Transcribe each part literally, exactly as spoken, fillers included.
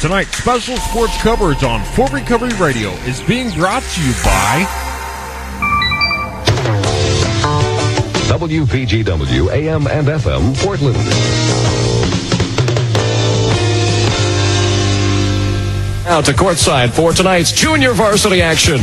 Tonight's special sports coverage on Fort Recovery Radio is being brought to you by W P G W A M and F M Portland. Now to courtside for tonight's junior varsity action.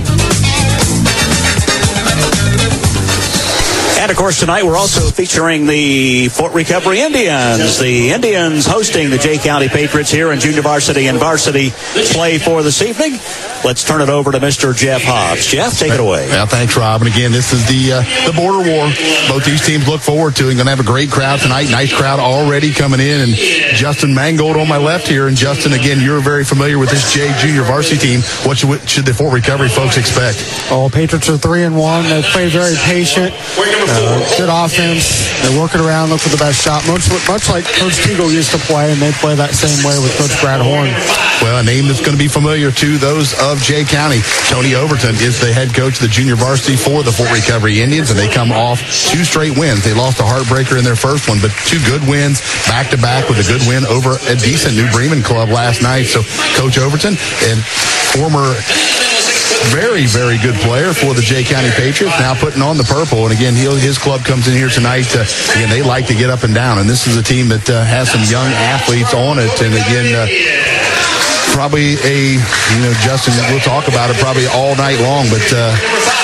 And, of course, tonight we're also featuring the Fort Recovery Indians. The Indians hosting the Jay County Patriots here in junior varsity and varsity play for this evening. Let's turn it over to Mister Jeff Hobbs. Jeff, take it away. Well, thanks, Rob. And, again, this is the uh, the border war. Both these teams look forward to it. Going to have a great crowd tonight. Nice crowd already coming in. And Justin Mangold on my left here. And, Justin, again, you're very familiar with this Jay junior varsity team. What should, what should the Fort Recovery folks expect? Oh, Patriots are three and one. They play very patient. Uh, good offense. They work it around, look for the best shot, much, much like Coach Teagle used to play, and they play that same way with Coach Brad Horn. Well, a name that's going to be familiar to those of Jay County. Tony Overton is the head coach of the junior varsity for the Fort Recovery Indians, and they come off two straight wins. They lost a heartbreaker in their first one, but two good wins back-to-back with a good win over a decent New Bremen club last night. So Coach Overton and former very, very good player for the Jay County Patriots, now putting on the purple. And again, he, his club comes in here tonight. Uh, again, they like to get up and down. And this is a team that uh, has some young athletes on it. And again, uh, probably a, you know, Justin, we'll talk about it probably all night long, but uh,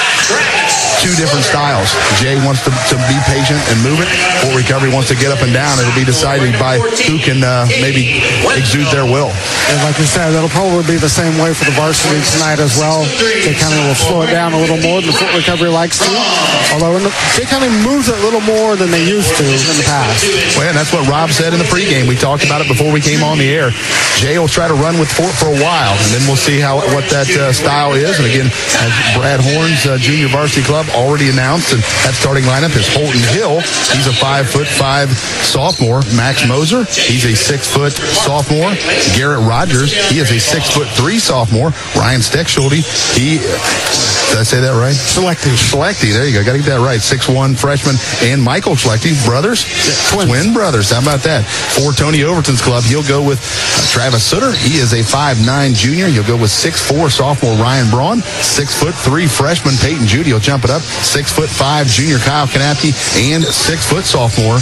two different styles. Jay wants to, to be patient and move it. Fort Recovery wants to get up and down. It'll be decided by who can uh, maybe exude their will. And like you said, that'll probably be the same way for the varsity tonight as well. They kind of will slow it down a little more than the Fort Recovery likes to. Although in the, they kind of moves it a little more than they used to in the past. Well, and that's what Rob said in the pregame. We talked about it before we came on the air. Jay will try to run with Fort for a while, and then we'll see how what that uh, style is. And again, as Brad Horn's uh, junior varsity club already announced, and that starting lineup is Holton Hill. He's a five foot five sophomore. Max Moser, he's a six foot sophomore. Garrett Rogers, he is a six foot three sophomore. Ryan Steckschulte, he, did I say that right? Selecty. Selecty, there you go. Got to get that right. six one freshman. And Michael Selecty, brothers? Twins. Twin brothers. How about that? For Tony Overton's club, he'll go with uh, Travis Sutter. He is a five nine junior. He'll go with six four sophomore Ryan Braun. six foot three freshman Peyton Judy. He'll jump it up. six foot five junior Kyle Kanapke. And six foot sophomore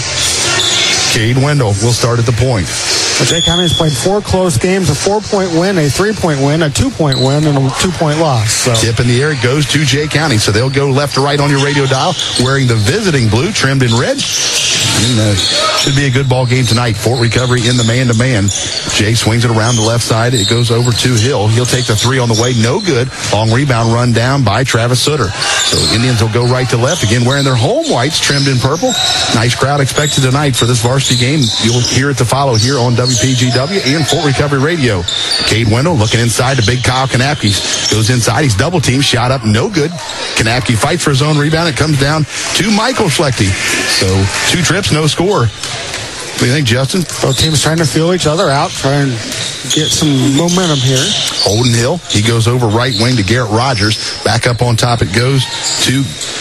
Cade Wendell will start at the point. But Jay County has played four close games, a four-point win, a three-point win, a two-point win, and a two-point loss. So. Tip in the air, it goes to Jay County. So they'll go left to right on your radio dial, wearing the visiting blue, trimmed in red. And, uh, should be a good ball game tonight. Fort Recovery in the man-to-man. Jay swings it around the left side. It goes over to Hill. He'll take the three on the way. No good. Long rebound run down by Travis Sutter. So Indians will go right to left. Again, wearing their home whites, trimmed in purple. Nice crowd expected tonight for this varsity game. You'll hear it to follow here on W P G W and Fort Recovery Radio. Cade Wendell looking inside to big Kyle Kanapke. Goes inside. He's double teamed. Shot up. No good. Kanapke fights for his own rebound. It comes down to Michael Selecty. So two trips, no score. What do you think, Justin? Both teams trying to feel each other out, trying to get some momentum here. Holden Hill, he goes over right wing to Garrett Rogers. Back up on top it goes to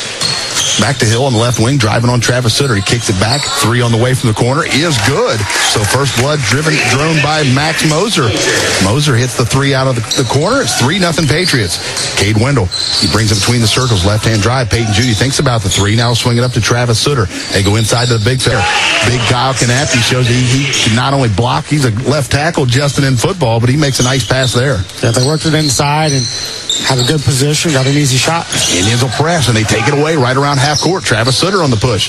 back to Hill on the left wing, driving on Travis Sutter. He kicks it back. Three on the way from the corner is good. So first blood driven, drone by Max Moser. Moser hits the three out of the, the corner. It's three nothing Patriots. Cade Wendell, he brings it between the circles. Left-hand drive. Peyton Judy thinks about the three. Now swing it up to Travis Sutter. They go inside to the big fair. Big Kyle Kanapke shows he, he can not only block, he's a left tackle, Justin, in football, but he makes a nice pass there. Yeah, they worked it inside and had a good position, got an easy shot. Indians will press, and they take it away right around half court. Travis Sutter on the push.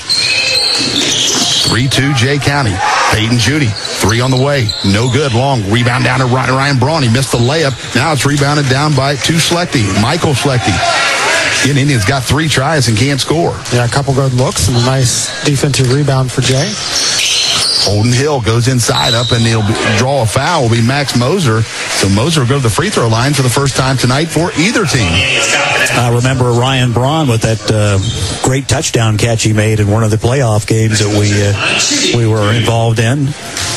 three two Jay County. Peyton Judy, three on the way. No good. Long rebound down to Ryan Braun. He missed the layup. Now it's rebounded down by to Selecty. Michael Selecty. Again, Indians got three tries and can't score. Yeah, a couple good looks and a nice defensive rebound for Jay. Holden Hill goes inside up, and he'll draw a foul. Will be Max Moser. So Moser will go to the free throw line for the first time tonight for either team. I remember Ryan Braun with that uh, great touchdown catch he made in one of the playoff games that we uh, we were involved in.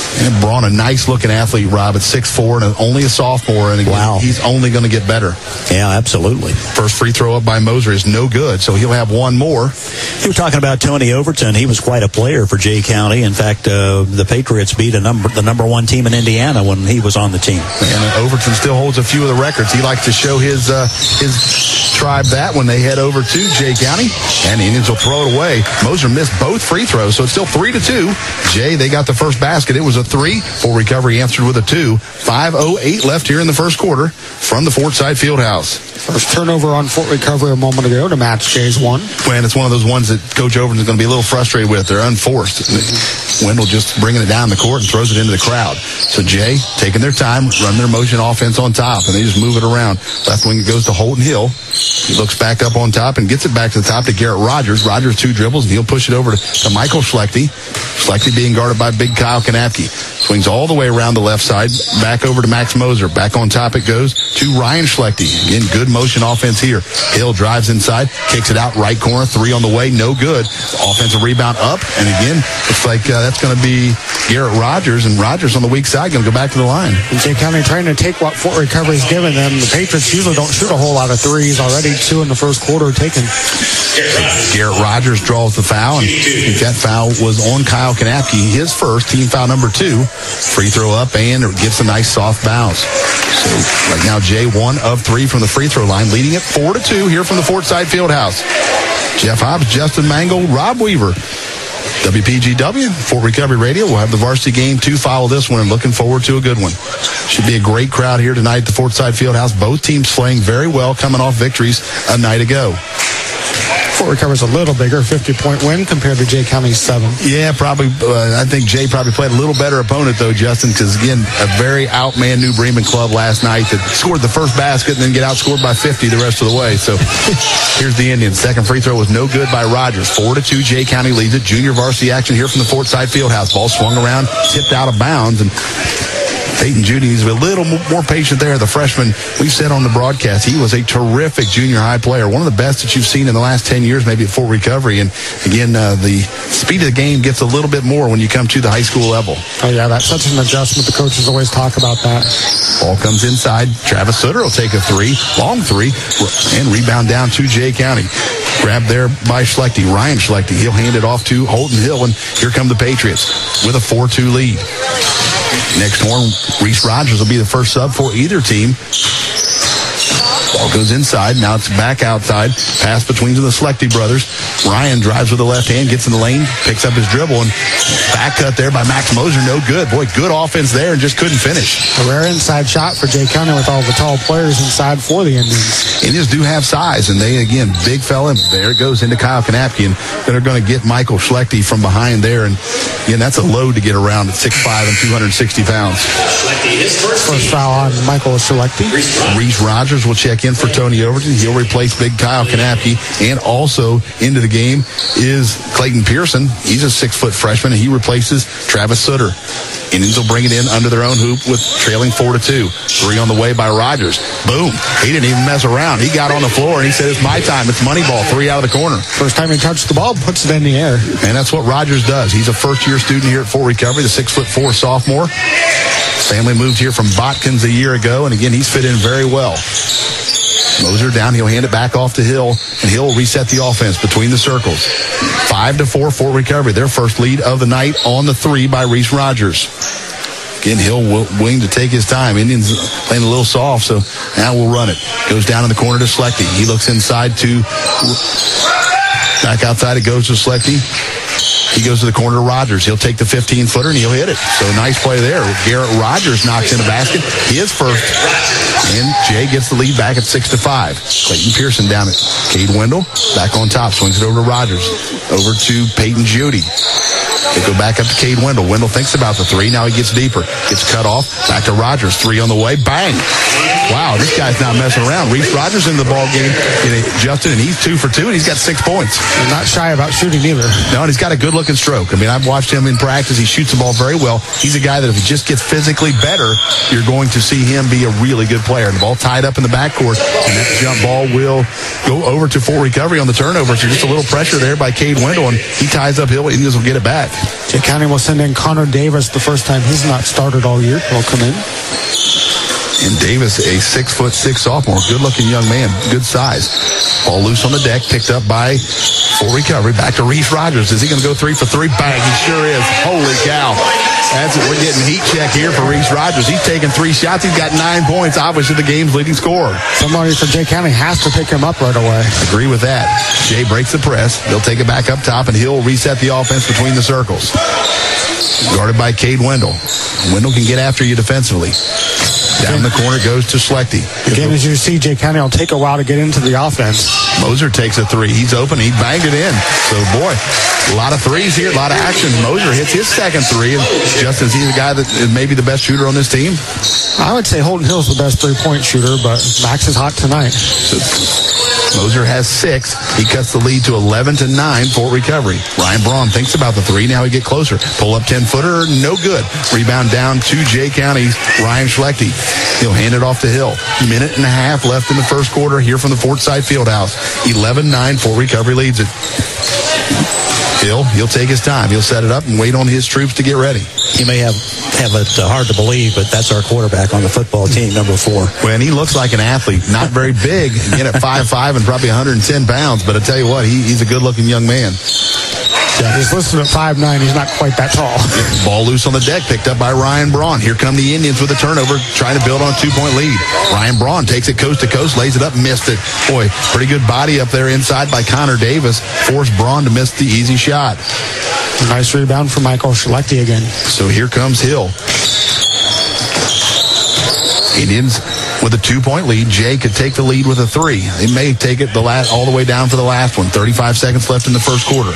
And Braun, a nice-looking athlete, Rob, at six foot four and only a sophomore. And again, wow. he's only going to get better. Yeah, absolutely. First free throw up by Moser is no good, so he'll have one more. You were talking about Tony Overton. He was quite a player for Jay County. In fact, uh, the Patriots beat a number, the number one team in Indiana when he was on the team. And uh, Overton still holds a few of the records. He likes to show his uh, his tribe that when they head over to Jay County. And the Indians will throw it away. Moser missed both free throws, so it's still three to two. Jay, they got the first basket. It was a three. Full recovery answered with a two. five oh eight left here in the first quarter from the Fort Side Fieldhouse. First turnover on Fort Recovery a moment ago to match Jay's one. And it's one of those ones that Coach Overton is going to be a little frustrated with. They're unforced. Wendell just bringing it down the court and throws it into the crowd. So Jay taking their time, run their motion offense on top, and they just move it around. Left wing it goes to Holton Hill. He looks back up on top and gets it back to the top to Garrett Rogers. Rogers two dribbles, and he'll push it over to, to Michael Schlechte. Schlechte being guarded by big Kyle Kanapke. Swings all the way around the left side, back over to Max Moser. Back on top it goes to Ryan Schlechte. Again, good motion offense here. Hill drives inside, kicks it out right corner, three on the way, no good. Offensive rebound up, and again, looks like uh, that's going to be Garrett Rogers, and Rogers on the weak side going to go back to the line. Jay County trying to take what Fort Recovery's given them. The Patriots usually don't shoot a whole lot of threes. Already two in the first quarter taken. Garrett Rogers draws the foul, and that foul was on Kyle Kanapke, his first, team foul number two. Free throw up, and it gets a nice soft bounce. So right now, Jay one of three from the free throw line, leading it four to two here from the Fort Side Fieldhouse. Jeff Hobbs, Justin Mangle, Rob Weaver. W P G W, Fort Recovery Radio. We'll have the varsity game to follow this one, and looking forward to a good one. Should be a great crowd here tonight at the Fort Side Fieldhouse. Both teams playing very well, coming off victories a night ago. Fort Recovery's a little bigger, fifty-point win compared to Jay County's seven. Yeah, probably. Uh, I think Jay probably played a little better opponent, though, Justin, because, again, a very outmanned New Bremen club last night that scored the first basket and then get outscored by fifty the rest of the way. So here's the Indians. Second free throw was no good by Rogers. Four to two, Jay County leads it. Junior varsity action here from the Fort Side Fieldhouse. Ball swung around, tipped out of bounds, and Peyton Judy is a little more patient there. The freshman, we've said on the broadcast, he was a terrific junior high player, one of the best that you've seen in the last ten years, maybe at Fort Recovery. And again, uh, the speed of the game gets a little bit more when you come to the high school level. Oh, yeah, that's such an adjustment. The coaches always talk about that. Ball comes inside. Travis Sutter will take a three, long three, and rebound down to Jay County. Grabbed there by Schlechte, Ryan Schlechte. He'll hand it off to Holton Hill, and here come the Patriots with a four two lead. Next horn, Reese Rogers will be the first sub for either team. Ball goes inside. Now it's back outside. Pass between to the Schlechte brothers. Ryan drives with the left hand, gets in the lane, picks up his dribble, and back cut there by Max Moser. No good. Boy, good offense there and just couldn't finish. A rare inside shot for Jay County with all the tall players inside for the Indians. Indians do have size, and they, again, big fella. There it goes into Kyle Kanapke, and they're going to get Michael Schlechte from behind there. And, again, that's a load to get around at six five and two hundred sixty pounds. First foul on Michael Schlechte. Reese Rogers will check in for Tony Overton. He'll replace big Kyle Kanapke. And also into the game is Clayton Pearson. He's a six-foot freshman, and he replaces Travis Sutter. Indians will bring it in under their own hoop with trailing four to two. Three on the way by Rogers. Boom. He didn't even mess around. He got on the floor, and he said, it's my time. It's money ball. Three out of the corner. First time he touched the ball, puts it in the air. And that's what Rogers does. He's a first-year student here at Fort Recovery, the six-foot-four sophomore. Family moved here from Botkins a year ago, and again, he's fit in very well. Moser down, he'll hand it back off to Hill, and Hill will reset the offense between the circles. Five to four, Fort Recovery, their first lead of the night on the three by Reese Rogers. Again, Hill willing to take his time. Indians playing a little soft, so now we'll run it. Goes down in the corner to Schlechte. He looks inside to, back outside it goes to Schlechte. He goes to the corner to Rogers. He'll take the fifteen-footer, and he'll hit it. So nice play there. Garrett Rogers knocks in a basket. His first. And Jay gets the lead back at six to five. Clayton Pearson down at Cade Wendell. Back on top. Swings it over to Rogers. Over to Peyton Judy. They go back up to Cade Wendell. Wendell thinks about the three. Now he gets deeper. Gets cut off. Back to Rogers. Three on the way. Bang! wow, this guy's not messing around. Reese Rogers in the ball game, you know, Justin, and he's two for two, and he's got six points. And not shy about shooting either. No, and he's got a good-looking stroke. I mean, I've watched him in practice. He shoots the ball very well. He's a guy that if he just gets physically better, you're going to see him be a really good player. And the ball tied up in the backcourt, and that jump ball will go over to Fort Recovery on the turnover. So just a little pressure there by Cade Wendell, and he ties up Hill. Indians will get it back. Jay County will send in Connor Davis the first time he's not started all year. He'll come in. And Davis, a six foot six sophomore, good-looking young man, good size. Ball loose on the deck, picked up by Fort Recovery. Back to Reese Rogers. Is he going to go three for three? Bang! He sure is. Holy cow! That's it. We're getting heat check here for Reese Rogers. He's taking three shots. He's got nine points. Obviously, the game's leading scorer. Somebody from Jay County has to pick him up right away. Agree with that. Jay breaks the press. They'll take it back up top, and he'll reset the offense between the circles. Guarded by Cade Wendell. Wendell can get after you defensively. Down the corner goes to Schlechte. Again, as you see, Jay County will take a while to get into the offense. Moser takes a three. He's open. He banged it in. So, boy, a lot of threes here, a lot of action. Moser hits his second three. And just as he's the guy that is maybe the best shooter on this team. I would say Holton Hill's the best three-point shooter, but Max is hot tonight. So, Moser has six. He cuts the lead to eleven to nine for Recovery. Ryan Braun thinks about the three. Now he get closer. Pull up ten-footer. No good. Rebound down to Jay County's Ryan Schlechte. He'll hand it off to Hill. Minute and a half left in the first quarter here from the Fort Side Fieldhouse. eleven nine, Fort Recovery leads it. Hill, he'll take his time. He'll set it up and wait on his troops to get ready. You may have, have it uh, hard to believe, but that's our quarterback on the football team, number four. Well, and he looks like an athlete. Not very big, again at five five and probably one hundred ten pounds, but I tell you what, he, he's a good-looking young man. Yeah, he's listed at five nine. He's not quite that tall. Ball loose on the deck, picked up by Ryan Braun. Here come the Indians with a turnover, trying to build on a two-point lead. Ryan Braun takes it coast to coast, lays it up, missed it. Boy, pretty good body up there inside by Connor Davis. Forced Braun to miss the easy shot. Nice rebound for Michael Schlechte again. So here comes Hill. Indians with a two-point lead. Jay could take the lead with a three. They may take it the last, all the way down for the last one. thirty-five seconds left in the first quarter.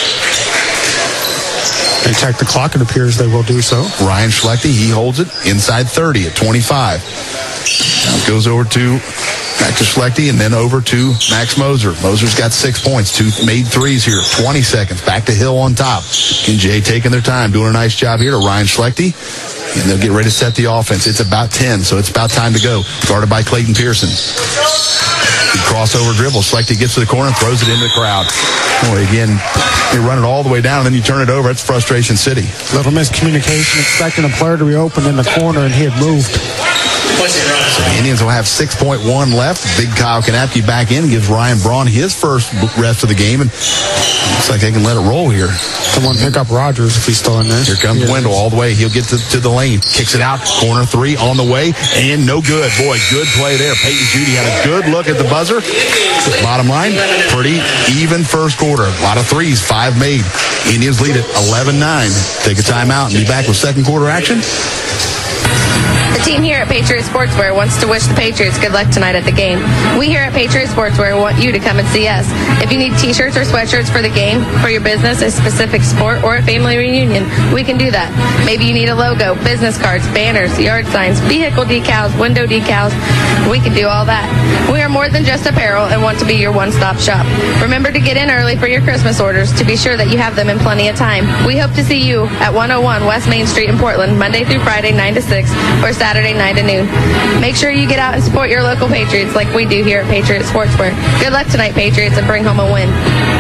They check the clock. It appears they will do so. Ryan Schlechte, he holds it inside thirty at twenty-five. Now it goes over to back to Schlechte and then over to Max Moser. Moser's got six points, two made threes here. twenty seconds. Back to Hill on top. And Jay taking their time, doing a nice job here to Ryan Schlechte. And they'll get ready to set the offense. It's about ten, so it's about time to go. Guarded by Clayton Pearson. Crossover dribble. Schlechte gets to the corner and throws it into the crowd. Boy, again, you run it all the way down and then you turn it over. It's Frustration City. Little miscommunication, expecting a player to be open in the corner, and he had moved. So the Indians will have six point one left. Big Kyle Kanapke back in, gives Ryan Braun his first rest of the game, and looks like they can let it roll here. Someone pick up Rogers if he's still in there. Here comes yeah. Wendell all the way. He'll get to, to the lane. Kicks it out. Corner three on the way. And no good. Boy, good play there. Peyton Judy had a good look at the buzzer. Bottom line, pretty even first quarter. A lot of threes, five made. Indians lead it eleven nine. Take a timeout and be back with second quarter action. The team here at Patriot Sportswear wants to wish the Patriots good luck tonight at the game. We here at Patriot Sportswear want you to come and see us. If you need t-shirts or sweatshirts for the game, for your business, a specific sport, or a family reunion, we can do that. Maybe you need a logo, business cards, banners, yard signs, vehicle decals, window decals. We can do all that. We are more than just apparel and want to be your one-stop shop. Remember to get in early for your Christmas orders to be sure that you have them in plenty of time. We hope to see you at one oh one West Main Street in Portland, Monday through Friday, nine to six, or Saturday, nine to noon. Make sure you get out and support your local Patriots like we do here at Patriot Sportswear. Good luck tonight, Patriots, and bring home a win.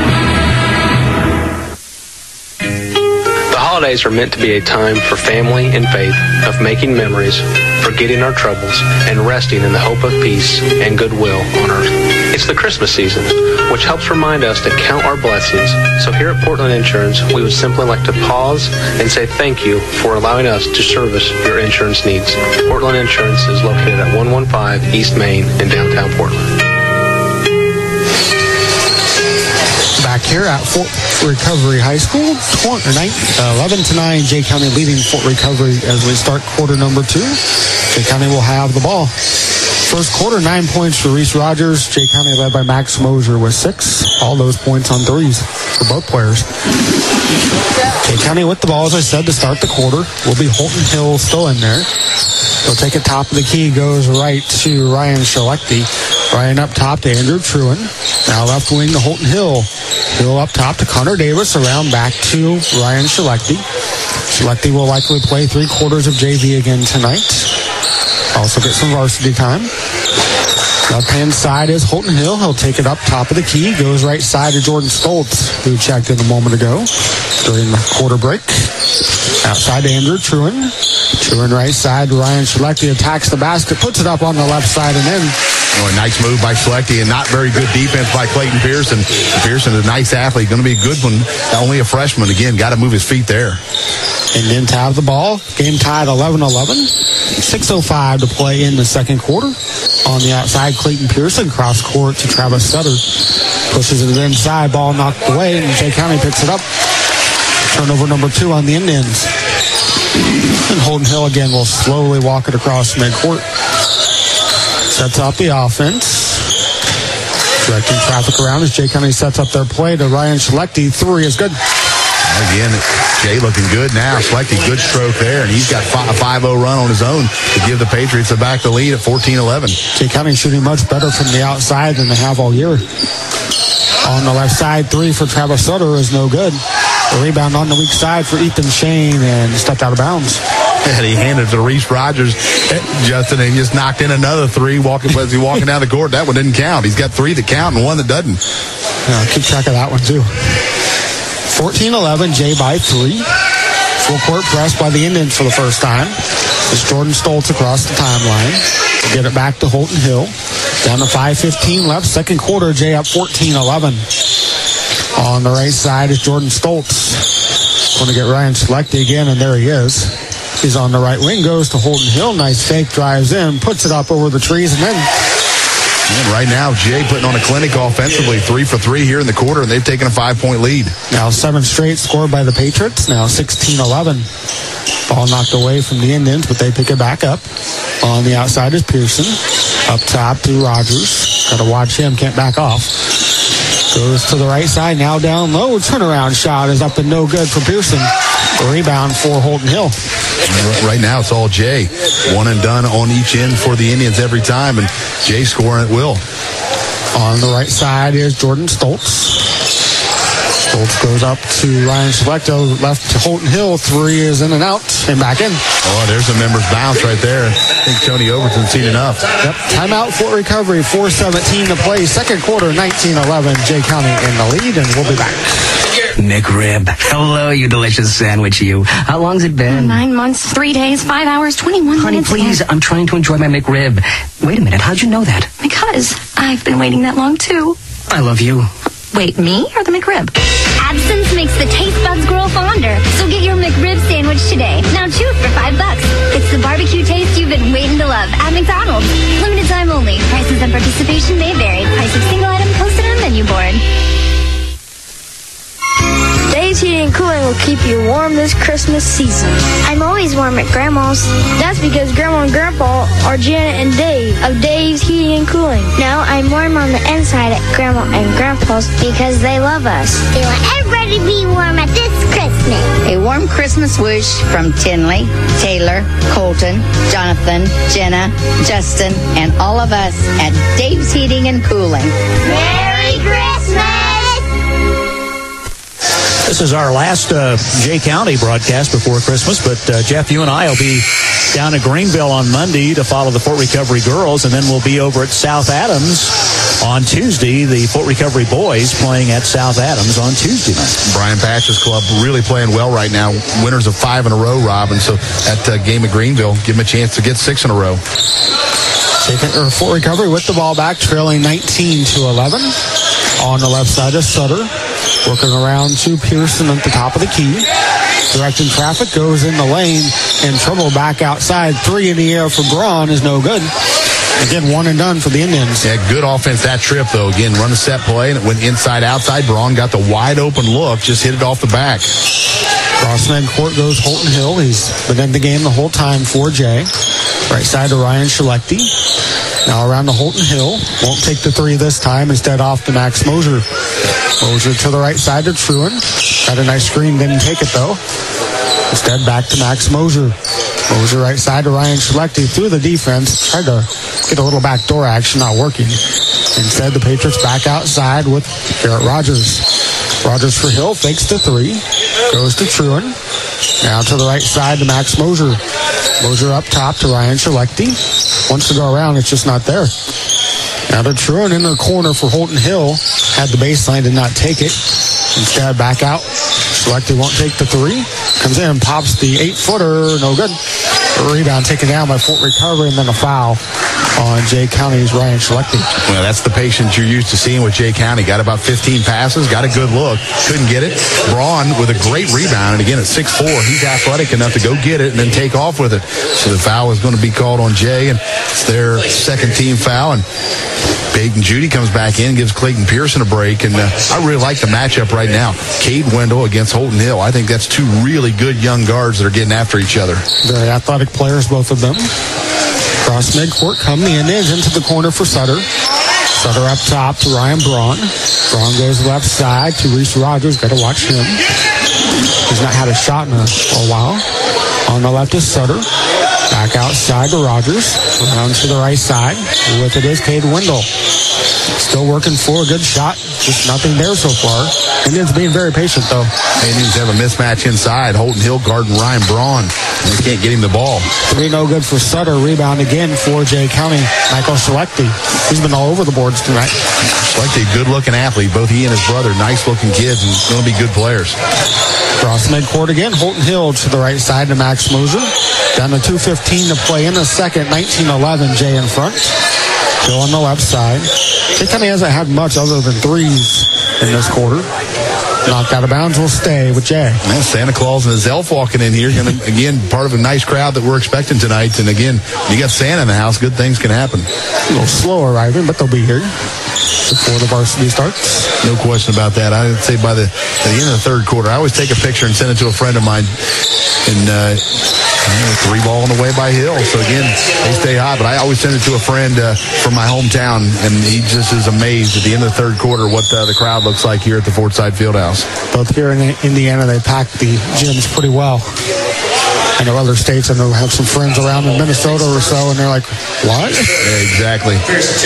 The holidays are meant to be a time for family and faith, of making memories, forgetting our troubles, and resting in the hope of peace and goodwill on earth. It's the Christmas season, which helps remind us to count our blessings. So here at Portland Insurance, we would simply like to pause and say thank you for allowing us to service your insurance needs. Portland Insurance is located at one fifteen East Main in downtown Portland. Back here at Fort Recovery High School, eleven to nine, Jay County leading Fort Recovery as we start quarter number two. Jay County will have the ball. First quarter, nine points for Reese Rogers. Jay County led by Max Moser with six. All those points on threes for both players. Jay County with the ball, as I said, to start the quarter. Will be Holton Hill still in there. He'll take it top of the key, goes right to Ryan Shalecki. Ryan up top to Andrew Truen. Now left wing to Holton Hill. Hill up top to Connor Davis. Around back to Ryan Shalecki. Shalecki will likely play three quarters of J V again tonight. Also get some varsity time. Left-hand side is Holton Hill. He'll take it up top of the key. Goes right side to Jordan Stoltz, who checked in a moment ago during the quarter break. Outside to Andrew Truen. Truen right side to Ryan Shalecki. Attacks the basket. Puts it up on the left side and in. Oh, a nice move by Shalecki and not very good defense by Clayton Pearson. Pearson is a nice athlete. Going to be a good one. Only a freshman. Again, got to move his feet there. And then to have the ball. Game tied eleven eleven. six oh five to play in the second quarter. On the outside, Clayton Pearson cross court to Travis Sutter. Pushes it inside. Ball knocked away, and Jay County picks it up. Turnover number two on the Indians. And Holton Hill again will slowly walk it across midcourt. Sets up the offense. Directing traffic around as Jay County sets up their play to Ryan Shalecki. Three is good. Again, Jay looking good now. Shalecki, good stroke there, and he's got a five oh run on his own to give the Patriots a back the lead at fourteen eleven. Jay County shooting much better from the outside than they have all year. On the left side, three for Travis Sutter is no good. The rebound on the weak side for Ethan Shane and stepped out of bounds. And he handed it to Reese Rogers, Justin, and he just knocked in another three walking as he walking down the court. That one didn't count. He's got three that count and one that doesn't. Yeah, keep track of that one too. fourteen eleven, Jay by three. Full court press by the Indians for the first time. It's Jordan Stoltz across the timeline. Get it back to Holton Hill. Down to five fifteen left. Second quarter, Jay up fourteen eleven. On the right side is Jordan Stoltz. Going to get Ryan Shalecki again, and there he is. He's on the right wing, goes to Holton Hill. Nice fake, drives in, puts it up over the trees, and then... And right now, Jay putting on a clinic offensively. Three for three here in the quarter, and they've taken a five-point lead. Now seven straight scored by the Patriots. Now sixteen eleven. Ball knocked away from the Indians, but they pick it back up. On the outside is Pearson. Up top to Rogers. Got to watch him, can't back off. Goes to the right side, now down low. Turnaround shot is up and no good for Pearson. A rebound for Holton Hill. Right now, it's all Jay. One and done on each end for the Indians every time, and Jay scoring at will. On the right side is Jordan Stoltz. Stoltz goes up to Ryan Shalecki, left to Holton Hill. Three is in and out, and back in. Oh, there's a member's bounce right there. I think Tony Overton's seen enough. Yep, timeout for recovery. four seventeen to play. Second quarter, nineteen eleven. Jay County in the lead, and we'll be back. McRib. Hello, you delicious sandwich, you. How long's it been? Nine months, three days, five hours, twenty-one Honey, minutes. Honey, please, I'm trying to enjoy my McRib. Wait a minute, how'd you know that? Because I've been waiting that long, too. I love you. Wait, me or the McRib? Absence makes the taste buds grow fonder. So get your McRib sandwich today. Now two for five bucks. It's the barbecue taste you've been waiting to love at McDonald's. Limited time only. Prices and participation may vary. Price of single item posted on menu board. Dave's Heating and Cooling will keep you warm this Christmas season. I'm always warm at Grandma's. That's because Grandma and Grandpa are Janet and Dave of Dave's Heating and Cooling. No, I'm warm on the inside at Grandma and Grandpa's because they love us. They want everybody to be warm at this Christmas. A warm Christmas wish from Tinley, Taylor, Colton, Jonathan, Jenna, Justin, and all of us at Dave's Heating and Cooling. Merry Christmas! This is our last uh, Jay County broadcast before Christmas, but uh, Jeff, you and I will be down at Greenville on Monday to follow the Fort Recovery girls, and then we'll be over at South Adams on Tuesday. The Fort Recovery boys playing at South Adams on Tuesday night. Brian Patch's club really playing well right now. Winners of five in a row, Rob, and so that uh, game at Greenville, give them a chance to get six in a row. Taking or Fort Recovery with the ball back, trailing nineteen to eleven. On the left side is Sutter, working around to Pearson at the top of the key. Directing traffic, goes in the lane, and trouble back outside. Three in the air for Braun is no good. Again, one and done for the Indians. Yeah, good offense that trip, though. Again, run a set play, and it went inside, outside. Braun got the wide open look, just hit it off the back. Cross midcourt goes Holton Hill. He's been in the game the whole time for Jay. Right side to Ryan Shalecki. Now around to Holton Hill. Won't take the three this time. Instead off to Max Mosier. Mosier to the right side to Truen. Got a nice screen, didn't take it though. Instead back to Max Mosier. Moser right side to Ryan Schlechte through the defense. Tried to get a little backdoor action, not working. Instead, the Patriots back outside with Garrett Rogers. Rogers for Hill, fakes the three. Goes to Truen. Now to the right side to Max Moser. Moser up top to Ryan Schlechte. Wants to go around, it's just not there. Now to Truen in the corner for Holton Hill. Had the baseline, did not take it. Instead, back out. Schlechte won't take the three. Comes in, pops the eight-footer. No good. A rebound taken down by Fort Recovery, and then a foul on Jay County's Ryan Schlechte. Well, that's the patience you're used to seeing with Jay County. Got about fifteen passes, got a good look. Couldn't get it. Braun with a great rebound, and again at six four, he's athletic enough to go get it and then take off with it. So the foul is going to be called on Jay, and it's their second team foul. And Peyton Judy comes back in, gives Clayton Pearson a break, and uh, I really like the matchup right now. Cade Wendell against Holton Hill. I think that's two really good young guards that are getting after each other. Very athletic players, both of them. Cross midcourt, come the Indians into the corner for Sutter. Sutter up top to Ryan Braun. Braun goes left side to Reese Rogers. Got to watch him. He's not had a shot in a, a while. On the left is Sutter. Back outside to Rogers. Around to the right side. With it is Cade Wendell. Still working for a good shot. Just nothing there so far. Indians being very patient, though. Indians have a mismatch inside. Holton Hill guarding Ryan Braun. And they can't get him the ball. Three no good for Sutter. Rebound again for Jay County. Michael Schlechte. He's been all over the boards tonight. Schlechte, good-looking athlete. Both he and his brother, nice-looking kids, and going to be good players. Cross midcourt again. Holton Hill to the right side to Max Moser. Down to two fifteen to play in the second. nineteen eleven, Jay in front. Hill on the left side. Jay County hasn't had much other than threes in this quarter. Knocked out of bounds will stay with Jay. Man, Santa Claus and his elf walking in here. Gonna, again, part of a nice crowd that we're expecting tonight. And again, you got Santa in the house, good things can happen. A little slow arriving, but they'll be here before the varsity starts. No question about that. I'd say by the, at the end of the third quarter, I always take a picture and send it to a friend of mine. And uh, three ball on the way by Hill. So again, they stay hot. But I always send it to a friend uh, from my hometown, and he just is amazed at the end of the third quarter what uh, the crowd looks like here at the Fortside Fieldhouse. Both here in Indiana, they pack the gyms pretty well. I know other states, I know have some friends around in Minnesota or so, and they're like, what? Yeah, exactly.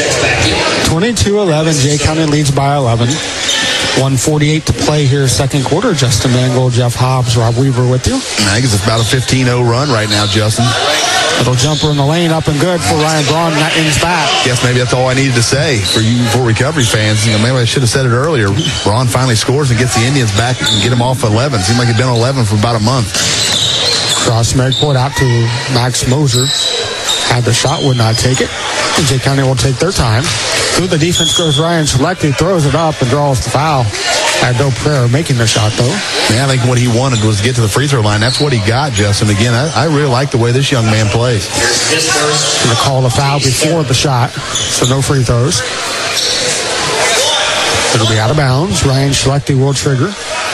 twenty-two eleven, Jay County leads by eleven. one forty-eight to play here, second quarter. Justin Mangold, Jeff Hobbs, Rob Weaver with you. I think it's about a fifteen oh run right now, Justin. Little jumper in the lane, up and good for Ryan Braun. That ends back. Guess maybe that's all I needed to say for you Fort Recovery fans. You know, maybe I should have said it earlier. Braun finally scores and gets the Indians back and get them off eleven. Seemed like it'd been eleven for about a month. Cross midcourt out to Max Moser. Had the shot, would not take it. And Jay County will take their time. Through the defense goes Ryan Schlechte, throws it up and draws the foul. Had no prayer making the shot, though. Yeah, I think what he wanted was to get to the free throw line. That's what he got, Justin. Again, I, I really like the way this young man plays. Going to call the foul before the shot, so no free throws. It'll be out of bounds. Ryan Schlechte will trigger.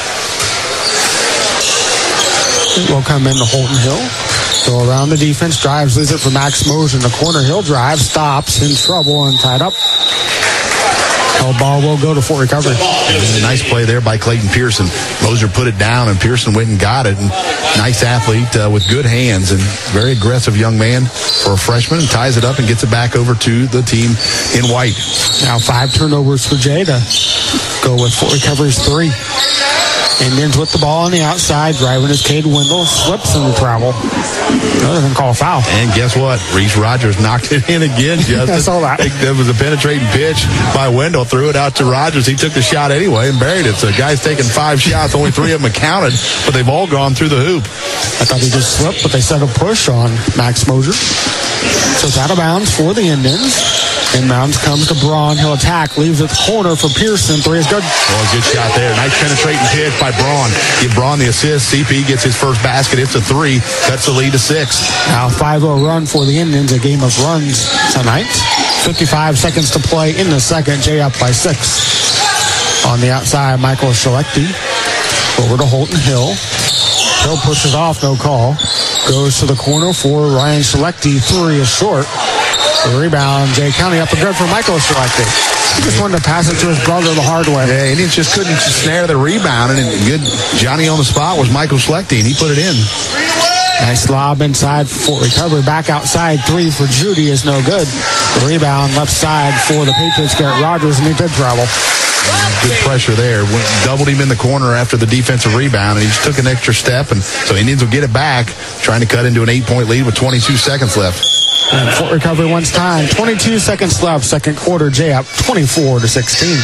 It will come into Holton Hill. Go around the defense, drives, leaves it for Max Moser in the corner. Hill drive, stops, in trouble, and tied up. The ball will go to Fort Recovery. A nice play there by Clayton Pearson. Moser put it down, and Pearson went and got it. And nice athlete uh, with good hands and very aggressive young man for a freshman. And ties it up and gets it back over to the team in white. Now five turnovers for Jay to go with Fort Recovery's three. Indians with the ball on the outside, driving his Cade Wendell, slips in the travel. Another than call a foul. And guess what? Reese Rogers knocked it in again, Justin. I saw that. It was a penetrating pitch by Wendell, threw it out to Rogers. He took the shot anyway and buried it. So the guy's taking five shots, only three of them counted, but they've all gone through the hoop. I thought he just slipped, but they set a push on Max Moser. So it's out of bounds for the Indians. Inbounds comes to Braun. He'll attack, leaves it corner for Pearson. Three is good. Oh, good shot there. Nice penetrating pitch by Braun. Give Braun the assist. C P gets his first basket. It's a three. Cuts the lead to six. Now five oh run for the Indians. A game of runs tonight. fifty-five seconds to play in the second. Jay up by six. On the outside, Michael Schlechte. Over to Holton Hill. Hill pushes off, no call. Goes to the corner for Ryan Schlechte. Three is short. The rebound, Jay County up and good for Michael Schlechte. He just wanted to pass it to his brother the hard way. Yeah, Indians just couldn't snare the rebound, and good Johnny on the spot was Michael Schlechte, and he put it in. Nice lob inside for Fort Recovery. Back outside, three for Judy is no good. The rebound left side for the Patriots. Garrett Rogers, and he did travel. Good pressure there. Went, doubled him in the corner after the defensive rebound, and he just took an extra step, and so Indians will get it back, trying to cut into an eight-point lead with twenty-two seconds left. And Fort Recovery wants time. twenty-two seconds left. Second quarter, Jay up twenty-four to sixteen.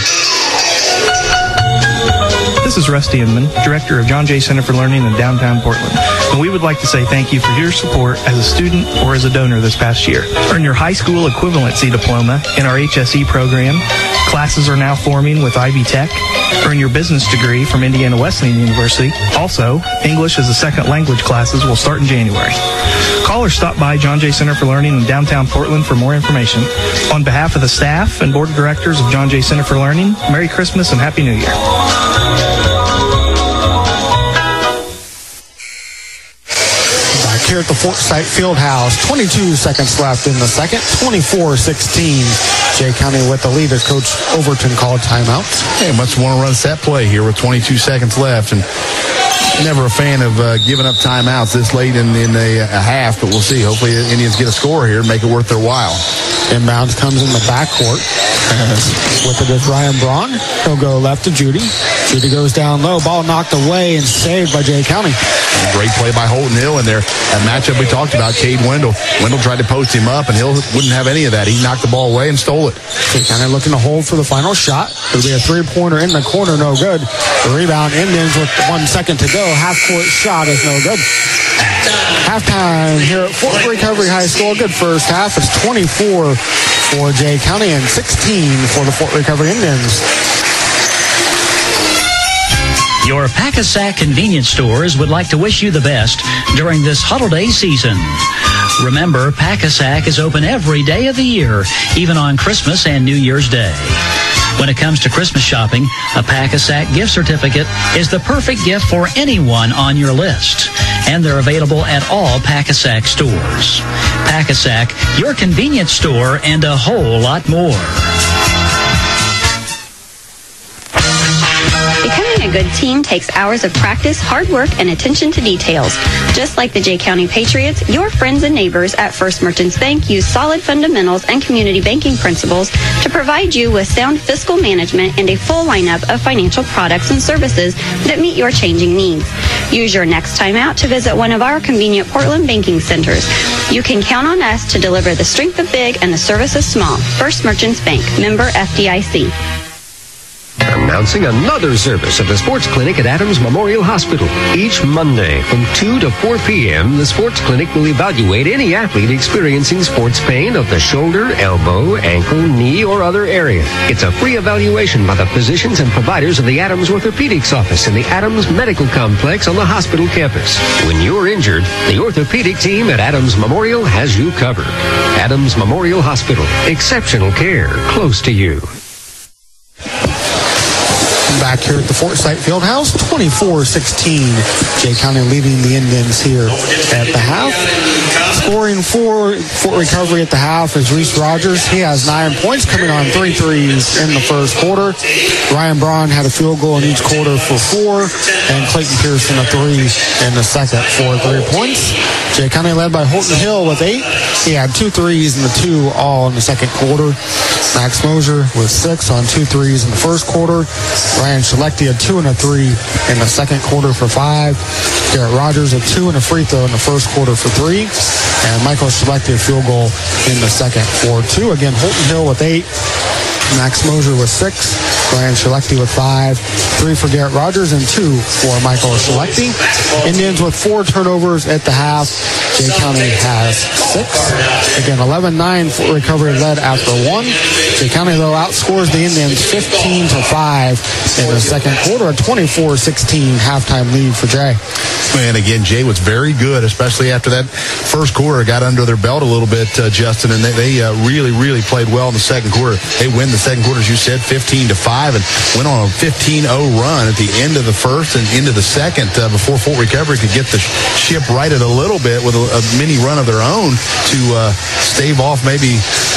This is Rusty Inman, Director of John Jay Center for Learning in downtown Portland. And we would like to say thank you for your support as a student or as a donor this past year. Earn your high school equivalency diploma in our H S E program. Classes are now forming with Ivy Tech. Earn your business degree from Indiana Wesleyan University. Also, English as a second language classes will start in January. Call or stop by John Jay Center for Learning in downtown Portland for more information. On behalf of the staff and board of directors of John Jay Center for Learning, Merry Christmas and Happy New Year. Here at the Forsyth Fieldhouse. twenty-two seconds left in the second. twenty-four sixteen. Jay County with the lead as Coach Overton called timeout. Hey, must want to run set play here with twenty-two seconds left. And never a fan of uh, giving up timeouts this late in, in a, a half, but we'll see. Hopefully the Indians get a score here and make it worth their while. Inbounds comes in the backcourt. With it is Ryan Braun. He'll go left to Judy. Judy goes down low. Ball knocked away and saved by Jay County. Great play by Holton Hill in there. That matchup we talked about, Cade Wendell. Wendell tried to post him up, and Hill wouldn't have any of that. He knocked the ball away and stole it. Jay County looking to hold for the final shot. It'll be a three-pointer in the corner, no good. The rebound, Indians with one second to go. Half-court shot is no good. Halftime here at Fort Recovery High School. Good first half. It's twenty-four for Jay County and sixteen for the Fort Recovery Indians. Your Pack-A-Sack convenience stores would like to wish you the best during this holiday season. Remember, Pack-A-Sack is open every day of the year, even on Christmas and New Year's Day. When it comes to Christmas shopping, a Pack-A-Sack gift certificate is the perfect gift for anyone on your list. And they're available at all Pack-A-Sack stores. Pack-A-Sack, your convenience store, and a whole lot more. Becoming a good team takes hours of practice, hard work, and attention to details. Just like the Jay County Patriots, your friends and neighbors at First Merchants Bank use solid fundamentals and community banking principles to provide you with sound fiscal management and a full lineup of financial products and services that meet your changing needs. Use your next time out to visit one of our convenient Portland banking centers. You can count on us to deliver the strength of big and the service of small. First Merchants Bank, member F D I C. Announcing another service at the Sports Clinic at Adams Memorial Hospital. Each Monday from two to four p.m., the Sports Clinic will evaluate any athlete experiencing sports pain of the shoulder, elbow, ankle, knee, or other area. It's a free evaluation by the physicians and providers of the Adams Orthopedics office in the Adams Medical Complex on the hospital campus. When you're injured, the orthopedic team at Adams Memorial has you covered. Adams Memorial Hospital. Exceptional care close to you. Back here at the Forsyth Fieldhouse, twenty-four sixteen. Jay County leading the Indians here at the half. Scoring for Fort Recovery at the half is Reese Rogers. He has nine points, coming on three threes in the first quarter. Ryan Braun had a field goal in each quarter for four, and Clayton Pearson a three in the second for three points. Jay County led by Holton Hill with eight. He had two threes and the two all in the second quarter. Max Mosier with six on two threes in the first quarter. Ryan Shalecki a two and a three in the second quarter for five. Garrett Rogers a two and a free throw in the first quarter for three. And Michael Shalecki a field goal in the second for two. Again, Holton Hill with eight. Max Mosier with six. Ryan Shalecki with five. Three for Garrett Rogers and two for Michael Shalecki. Indians with four turnovers at the half. Jay County has six. Again, eleven nine for Recovery led after one. Jay County, though, outscores the Indians fifteen to five in the second quarter. A twenty-four sixteen halftime lead for Jay. And again, Jay was very good, especially after that first quarter got under their belt a little bit, uh, Justin, and they, they uh, really, really played well in the second quarter. They win the second quarter, as you said, fifteen to five, and went on a fifteen oh run at the end of the first and into the second uh, before Fort Recovery could get the ship righted a little bit with a, a mini run of their own to uh, stave off maybe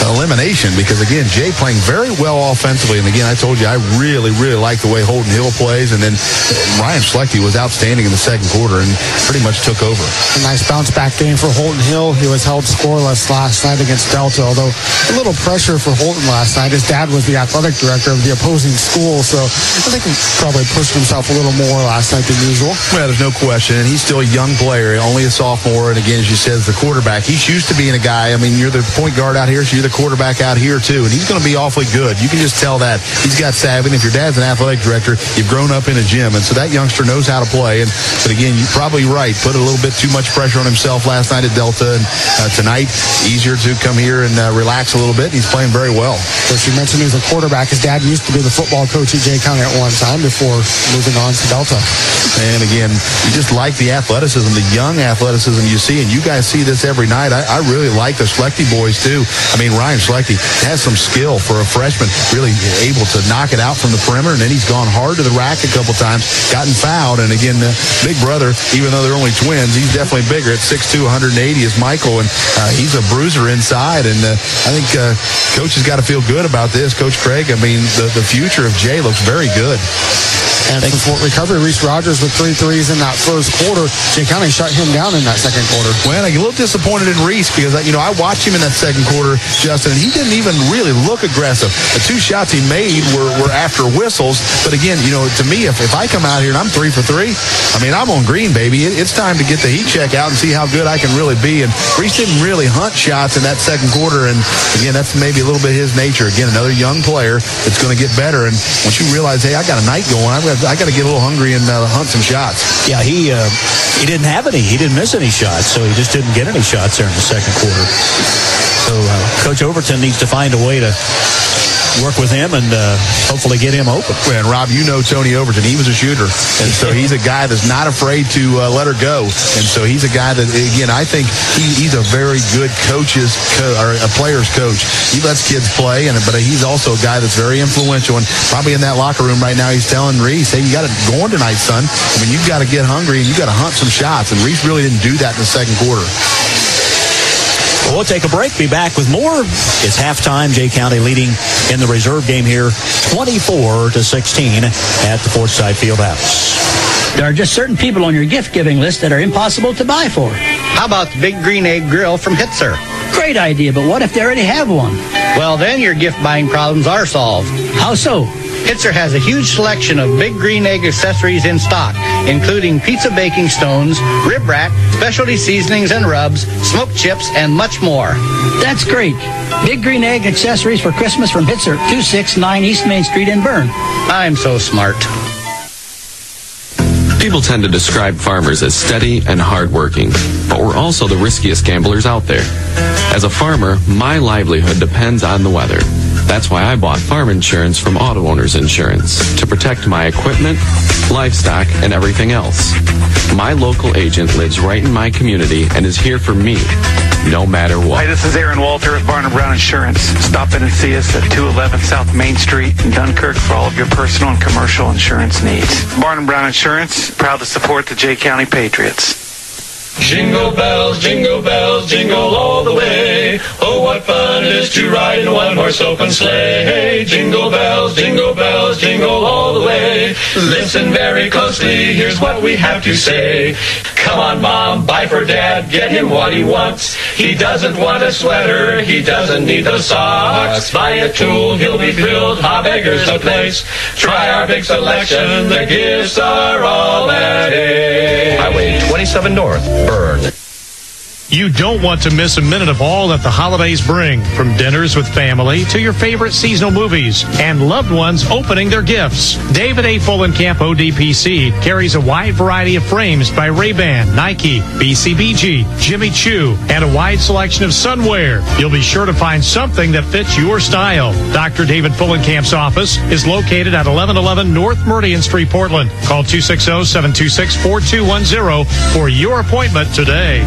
elimination because, again, Jay playing very well offensively. And, again, I told you I really, really like the way Holton Hill plays. And then Ryan Schlechte was outstanding in the second quarter and pretty much took over. A nice bounce-back game for Holton Hill. He was held scoreless last night against Delta, although a little pressure for Holton last night. His dad was the athletic director of the opposing school, so I think he probably pushed himself a little more last night than usual. Well, there's no question. And he's still a young player, only a sophomore. And, again, as you said, as the quarterback, he's used to being a guy. I mean, you're the point guard out here, so you're the quarterback out here, too. And he's going to be awfully good. You can just tell that. He's got savvy. And if your dad's an athletic director, you've grown up in a gym. And so that youngster knows how to play. And But, again, you're probably right. Put a little bit too much pressure on himself last night at Delta. And uh, tonight, easier to come here and uh, relax a little bit. He's playing very well. Of course, you mentioned he was a quarterback. His dad used to be the football coach at Jay County at one time before moving on to Delta. And, again, you just like the athleticism, the young athleticism you see. And you guys see this every night. I, I really like the Schlechte boys, too. I mean, Ryan Schlechte has some skill for a freshman, really able to knock it out from the perimeter. And then he's gone hard to the rack a couple times, gotten fouled. And, again, uh, big brother, even though they're only twins, he's definitely bigger at six two, one eighty is Michael. And uh, he's a bruiser inside. And uh, I think uh, Coach has got to feel good about this. Coach Craig, I mean, the, the future of Jay looks very good. And for Fort Recovery, Reese Rogers with three threes in that first quarter. Jay County shut him down in that second quarter. Well, I'm a little disappointed in Reese because, you know, I watched him in that second quarter, Justin, and he didn't even really look aggressive. The two shots he made were, were after whistles. But, again, you know, to me, if, if I come out here and I'm three for three, I mean, I'm on green, baby. It, it's time to get the heat check out and see how good I can really be. And Reese didn't really hunt shots in that second quarter. And, again, that's maybe a little bit his nature. Again, another young player that's going to get better. And once you realize, hey, I got a night going, I've got I got to get a little hungry and uh, hunt some shots. Yeah, he uh, he didn't have any. He didn't miss any shots, so he just didn't get any shots there in the second quarter. So uh, Coach Overton needs to find a way to work with him and uh, hopefully get him open. Well, and Rob, you know Tony Overton. He was a shooter, and so he's a guy that's not afraid to uh, let her go. And so he's a guy that, again, I think he, he's a very good coach's co- or a player's coach. He lets kids play, and but he's also a guy that's very influential. And probably in that locker room right now, he's telling Reese, "Hey, you got to go on tonight, son. I mean, you've got to get hungry and you got to hunt some shots." And Reese really didn't do that in the second quarter. Well, we'll take a break. Be back with more. It's halftime. Jay County leading in the reserve game here, twenty-four to sixteen at the Forsyth Fieldhouse. There are just certain people on your gift-giving list that are impossible to buy for. How about the Big Green Egg Grill from Hitzer? Great idea, but what if they already have one? Well, then your gift-buying problems are solved. How so? Hitzer has a huge selection of Big Green Egg accessories in stock, including pizza baking stones, rib rack, specialty seasonings and rubs, smoked chips, and much more. That's great. Big Green Egg accessories for Christmas from Hitzer, two sixty-nine East Main Street in Bern. I'm so smart. People tend to describe farmers as steady and hardworking, but we're also the riskiest gamblers out there. As a farmer, my livelihood depends on the weather. That's why I bought farm insurance from Auto Owners Insurance, to protect my equipment, livestock, and everything else. My local agent lives right in my community and is here for me, no matter what. Hi, this is Aaron Walter with Barnum Brown Insurance. Stop in and see us at two eleven South Main Street in Dunkirk for all of your personal and commercial insurance needs. Barnum Brown Insurance, proud to support the Jay County Patriots. Jingle bells, jingle bells, jingle all the way. Oh, what fun it is to ride in a one-horse open sleigh. Jingle bells, jingle bells, jingle all the way. Listen very closely, here's what we have to say. Come on, Mom, buy for Dad, get him what he wants. He doesn't want a sweater, he doesn't need those socks. Buy a tool, he'll be thrilled, ha, beggars no place. Try our big selection, the gifts are all at A. Highway twenty-seven North, Bern. You don't want to miss a minute of all that the holidays bring, from dinners with family to your favorite seasonal movies and loved ones opening their gifts. David A. Fullenkamp O D P C carries a wide variety of frames by Ray-Ban, Nike, B C B G, Jimmy Choo, and a wide selection of sunwear. You'll be sure to find something that fits your style. Doctor David Fullenkamp's office is located at eleven eleven North Meridian Street, Portland. Call two six zero, seven two six, four two one zero for your appointment today.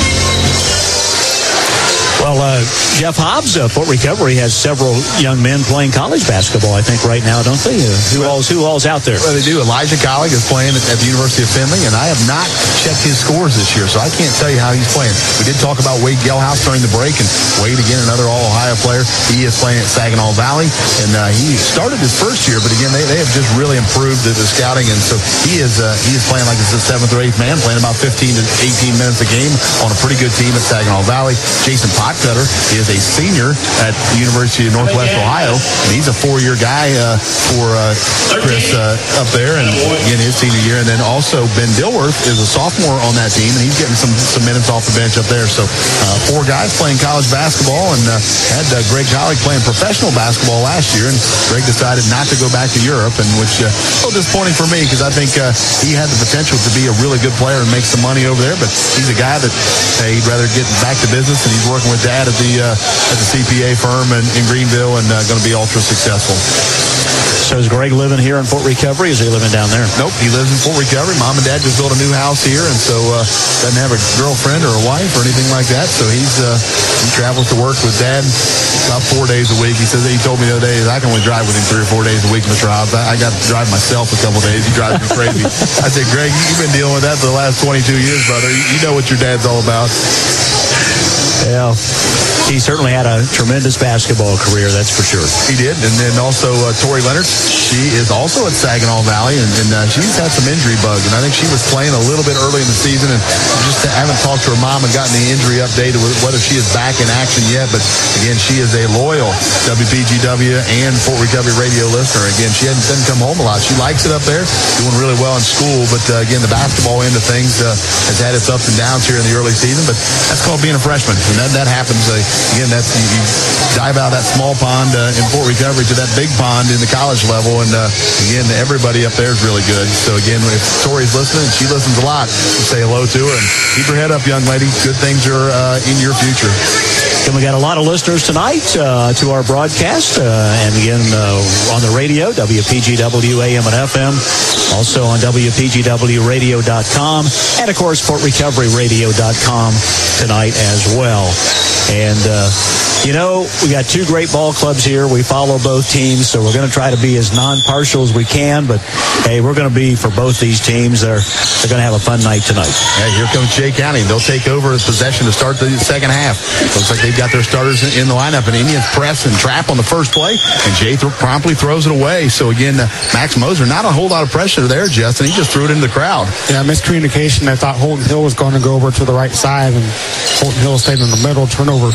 Well, uh, Jeff Hobbs, uh, Fort Recovery has several young men playing college basketball, I think, right now, don't they? Uh, who all's who all's out there? Well, they do. Elijah Collig is playing at, at the University of Findlay, and I have not checked his scores this year, so I can't tell you how he's playing. We did talk about Wade Gelhaus during the break, and Wade, again, another All-Ohio player. He is playing at Saginaw Valley, and uh, he started his first year, but again, they, they have just really improved the, the scouting, and so he is uh, he is playing like it's the seventh or eighth man, playing about fifteen to eighteen minutes a game on a pretty good team at Saginaw Valley. Jason Potcutter is a senior at the University of Northwest Ohio, and he's a four-year guy uh, for uh, Chris uh, up there, and again, his senior year. And then also Ben Dilworth is a sophomore on that team, and he's getting some, some minutes off the bench up there. So uh, four guys playing college basketball, and uh, had uh, Greg Collick playing professional basketball last year, and Greg decided not to go back to Europe, and which uh, a little disappointing for me because I think uh, he had the potential to be a really good player and make some money over there, but he's a guy that hey, he'd rather get back to business, and he's working with Dad at the uh, at the C P A firm in, in Greenville, and uh, going to be ultra successful. So is Greg living here in Fort Recovery? Is he living down there? Nope, he lives in Fort Recovery. Mom and Dad just built a new house here, and so uh, doesn't have a girlfriend or a wife or anything like that. So he's uh, he travels to work with Dad about four days a week. He says he told me the other day I can only drive with him three or four days a week, Mister Hobbs. I, I got to drive myself a couple days. He drives me crazy. I said, Greg, you've been dealing with that for the last twenty-two years, brother. You, you know what your dad's all about. Yeah, he certainly had a tremendous basketball career, that's for sure. He did, and then also uh, Tori Leonard. She is also at Saginaw Valley, and, and uh, she's had some injury bugs, and I think she was playing a little bit early in the season, and just haven't talked to her mom and gotten the injury updated with whether she is back in action yet. But again, she is a loyal W P G W and Fort Recovery radio listener. Again, she hasn't, doesn't come home a lot. She likes it up there, doing really well in school, but uh, again, the basketball end of things uh, has had its ups and downs here in the early season, but that's called being a freshman. And that, that happens. Uh, again, that's you, you dive out of that small pond uh, in Fort Recovery to that big pond in the college level, and uh, again, everybody up there is really good. So again, if Tori's listening, and she listens a lot, we'll say hello to her and keep her head up, young lady. Good things are uh, in your future. And we got a lot of listeners tonight uh, to our broadcast, uh, and again uh, on the radio, W P G W A M and F M, also on W P G W radio dot com, and of course Fort Recovery radio dot com tonight as well. And uh, you know, we got two great ball clubs here. We follow both teams, so we're going to try to be as non-partial as we can. But hey, we're going to be for both these teams. They're they're going to have a fun night tonight. Hey, here comes Jay County. They'll take over as possession to start the second half. Looks like they've got their starters in the lineup, and Indians press and trap on the first play, and Jay th- promptly throws it away. So again, uh, Max Moser, not a whole lot of pressure there, Justin. He just threw it into the crowd. Yeah, miscommunication. I thought Holton Hill was going to go over to the right side, and Holton Hill stayed in the middle. Turnover.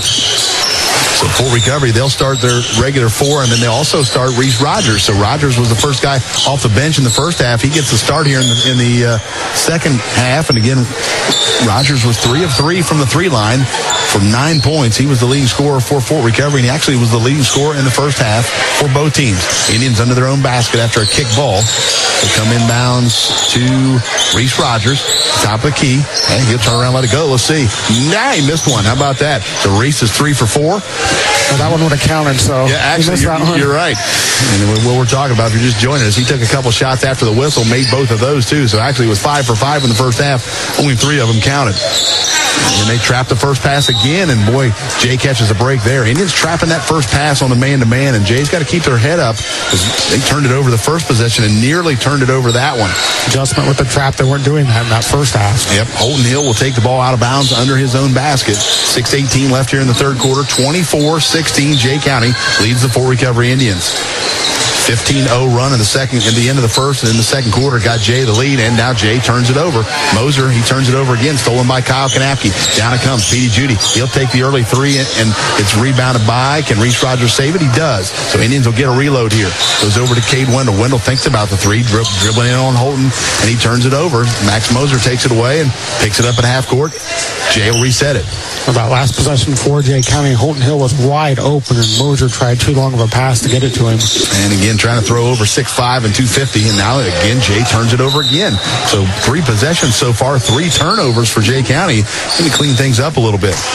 So Fort Recovery, they'll start their regular four, and then they also start Reese Rogers. So Rogers was the first guy off the bench in the first half. He gets the start here in the, in the uh, second half, and again, Rogers was three of three from the three line for nine points. He was the leading scorer for Fort Recovery, and he actually was the leading scorer in the first half for both teams. Indians under their own basket after a kick ball. They come inbounds to Reese Rogers, top of the key. Hey, he'll turn around, let it go. Let's see. Nah, he missed one. How about that? So Reese is three for four. Well, that one would have counted, so yeah, actually, you're, you're right. And what we're talking about, if you're just joining us, he took a couple shots after the whistle, made both of those too. So actually, it was five for five in the first half. Only three of them counted. And they trapped the first pass again, and boy, Jay catches a break there. Indians trapping that first pass on the man-to-man, and Jay's got to keep their head up because they turned it over the first possession and nearly turned it over that one. Adjustment with the trap. They weren't doing that in that first half. Yep. Holton Hill will take the ball out of bounds under his own basket. six eighteen left here in the third quarter. twenty-four sixteen, Jay County leads the Fort Recovery Indians. fifteen oh run in the second, in the end of the first, and in the second quarter got Jay the lead, and now Jay turns it over. Moser, he turns it over again, stolen by Kyle Kanapke. Down it comes, Petey Judy. He'll take the early three, and, and it's rebounded by. Can Reese Rogers save it? He does. So Indians will get a reload here. Goes over to Cade Wendell. Wendell thinks about the three, dri- dribbling in on Holton, and he turns it over. Max Moser takes it away and picks it up at half court. Jay will reset it. About last possession for Jay County, Holton Hill was wide open, and Moser tried too long of a pass to get it to him. And again, trying to throw over six five and two fifty, and now again, Jay turns it over again. So three possessions so far, three turnovers for Jay County. Going to clean things up a little bit.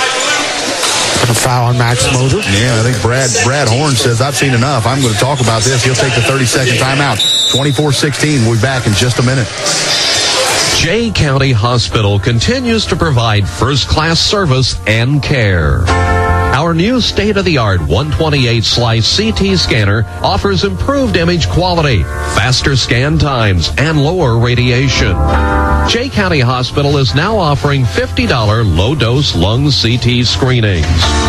A foul on Max Moser. Yeah, I think Brad Brad Horn says, I've seen enough. I'm going to talk about this. He'll take the thirty-second timeout. twenty-four sixteen. We'll be back in just a minute. Jay County Hospital continues to provide first-class service and care. Our new state-of-the-art one twenty-eight slice C T scanner offers improved image quality, faster scan times, and lower radiation. Jay County Hospital is now offering fifty dollars low-dose lung C T screenings.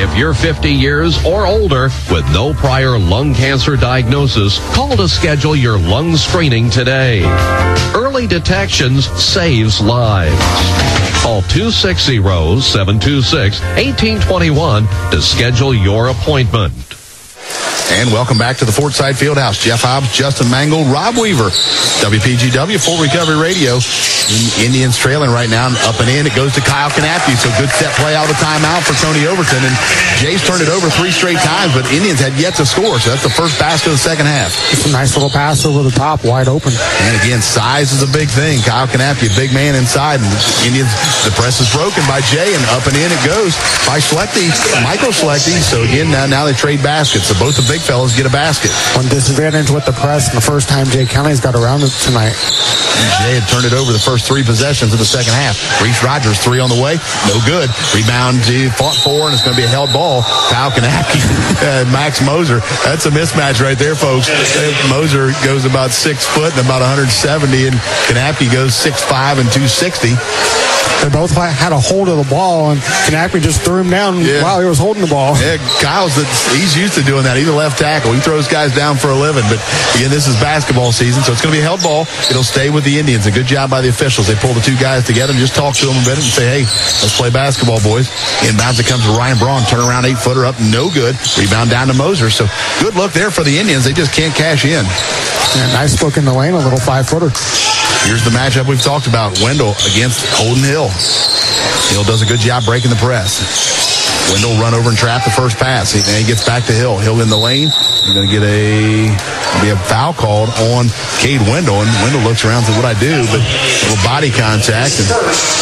If you're fifty years or older with no prior lung cancer diagnosis, call to schedule your lung screening today. Early detection saves lives. Call two six zero, seven two six, one eight two one to schedule your appointment. And welcome back to the Fort Side Fieldhouse. Jeff Hobbs, Justin Mangold, Rob Weaver, W P G W, Full Recovery Radio. Indians trailing right now, up and in. It goes to Kyle Canapke. So good set play out of the timeout for Tony Overton. And Jay's turned it over three straight times, but Indians had yet to score. So that's the first basket of the second half. It's a nice little pass over the top, wide open. And again, size is a big thing. Kyle Canapke, a big man inside. And Indians, the press is broken by Jay, and up and in it goes by Schlechte, Michael Schlechte. So again, now, now they trade baskets. So both the big fellas get a basket. One disadvantage with the press, and the first time Jay County's got around it tonight. And Jay had turned it over the first three possessions of the second half. Reese Rogers, three on the way. No good. Rebound to fought for, and it's going to be a held ball. Kyle Canapke and Max Moser. That's a mismatch right there, folks. Moser goes about six foot and about one seventy, and Canapke goes six five and two sixty. They both had a hold of the ball, and Canapke just threw him down yeah. while he was holding the ball. Yeah, Kyle's he's used to doing that. He's a left tackle. He throws guys down for a living. But again, this is basketball season, so it's going to be a held ball. It'll stay with the Indians. A good job by the officials. They pull the two guys together and just talk to them a bit and say, hey, let's play basketball, boys. Inbounds, it comes to Ryan Braun. Turn around, eight-footer up, no good. Rebound down to Moser. So good look there for the Indians. They just can't cash in. Yeah, nice look in the lane, a little five-footer. Here's the matchup we've talked about. Wendell against Holden Hill. Hill does a good job breaking the press. Wendell run over and trap the first pass. He, he gets back to Hill. Hill in the lane. He's going to get a be a foul called on Cade Wendell. And Wendell looks around and says, what'd I do? But a little body contact. And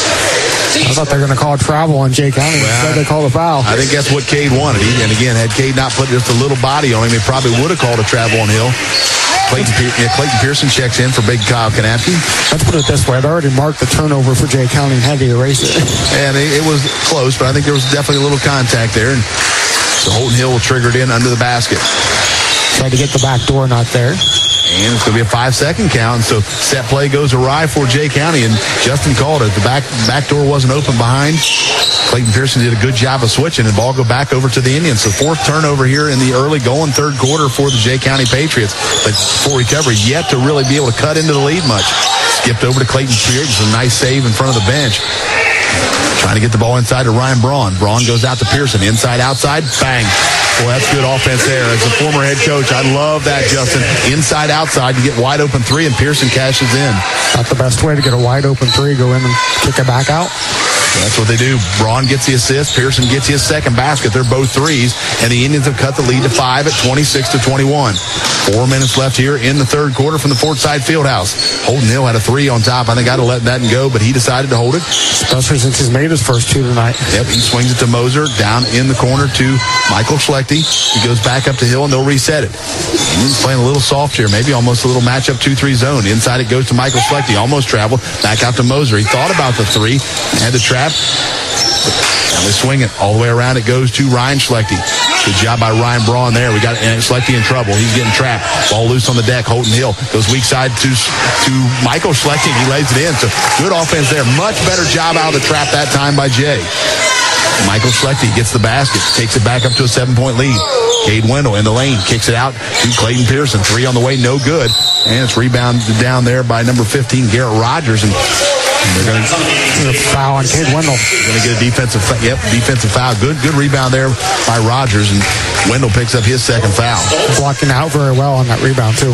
I thought they were going to call a travel on Jay County. Well, instead they called a foul. I think that's what Cade wanted. He, and again, had Cade not put just a little body on him, he probably would have called a travel on Hill. Clayton, yeah, Clayton Pearson checks in for big Kyle Canapke. Let's put it this way. I'd already marked the turnover for Jay County and had to erase it. And it, it was close, but I think there was definitely a little contact there. And so Holden Hill will trigger it in under the basket. Tried to get the back door, not there. And it's going to be a five-second count. So set play goes awry for Jay County, and Justin called it. The back back door wasn't open behind. Clayton Pearson did a good job of switching, and the ball go back over to the Indians. So fourth turnover here in the early going third quarter for the Jay County Patriots. But for recovery, yet to really be able to cut into the lead much. Skipped over to Clayton Pearson. A nice save in front of the bench. Trying to get the ball inside to Ryan Braun. Braun goes out to Pearson. Inside, outside, bang. Boy, that's good offense there. As a former head coach, I love that, Justin. Inside, outside, you get wide open three, and Pearson cashes in. Not the best way to get a wide open three, go in and kick it back out. So that's what they do. Braun gets the assist. Pearson gets his second basket. They're both threes, and the Indians have cut the lead to five at twenty-six to twenty-one. Four minutes left here in the third quarter from the Fort Side Fieldhouse. Holden Hill had a three on top. I think I'd have let that go, but he decided to hold it. Especially since he's made his first two tonight. Yep, he swings it to Moser, down in the corner to Michael Schlechte. He goes back up to Hill, and they'll reset it. Indians playing a little soft here, maybe almost a little matchup two three zone. Inside it goes to Michael Schlechte, almost traveled. Back out to Moser. He thought about the three, had the trap. Now they swing it all the way around. It goes to Ryan Schlechte. Good job by Ryan Braun there. We got and Schlechte in trouble. He's getting trapped. Ball loose on the deck. Holden Hill goes weak side to to Michael Schlechte. He lays it in. So good offense there. Much better job out of the trap that time by Jay. Michael Schlechte gets the basket, takes it back up to a seven-point lead. Cade Wendell in the lane, kicks it out to Clayton Pearson. Three on the way, no good. And it's rebounded down there by number fifteen, Garrett Rogers. And they're going to foul on Cade Wendell. Going to get a defensive, yep, defensive foul. Good, good rebound there by Rogers, and Wendell picks up his second foul. Blocking out very well on that rebound too.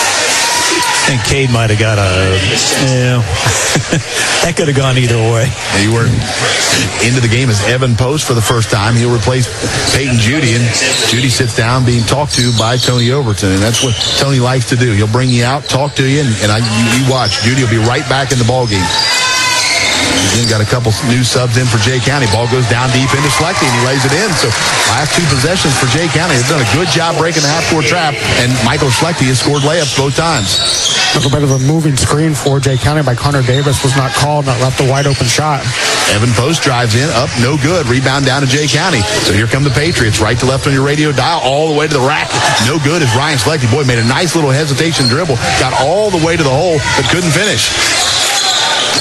I think Cade might have got a, yeah, that could have gone either way. He were into the game as Evan Post for the first time. He'll replace Peyton Judy, and Judy sits down being talked to by Tony Overton, and that's what Tony likes to do. He'll bring you out, talk to you, and, and I, you, you watch. Judy will be right back in the ballgame. Again, got a couple new subs in for Jay County. Ball goes down deep into Schlechte, and he lays it in. So last two possessions for Jay County. They've done a good job breaking the half-court trap, and Michael Schlechte has scored layups both times. A little bit of a moving screen for Jay County by Connor Davis was not called, and that left a wide-open shot. Evan Post drives in, up, no good. Rebound down to Jay County. So here come the Patriots, right to left on your radio dial, all the way to the rack. No good as Ryan Schlechte, boy, made a nice little hesitation dribble. Got all the way to the hole, but couldn't finish.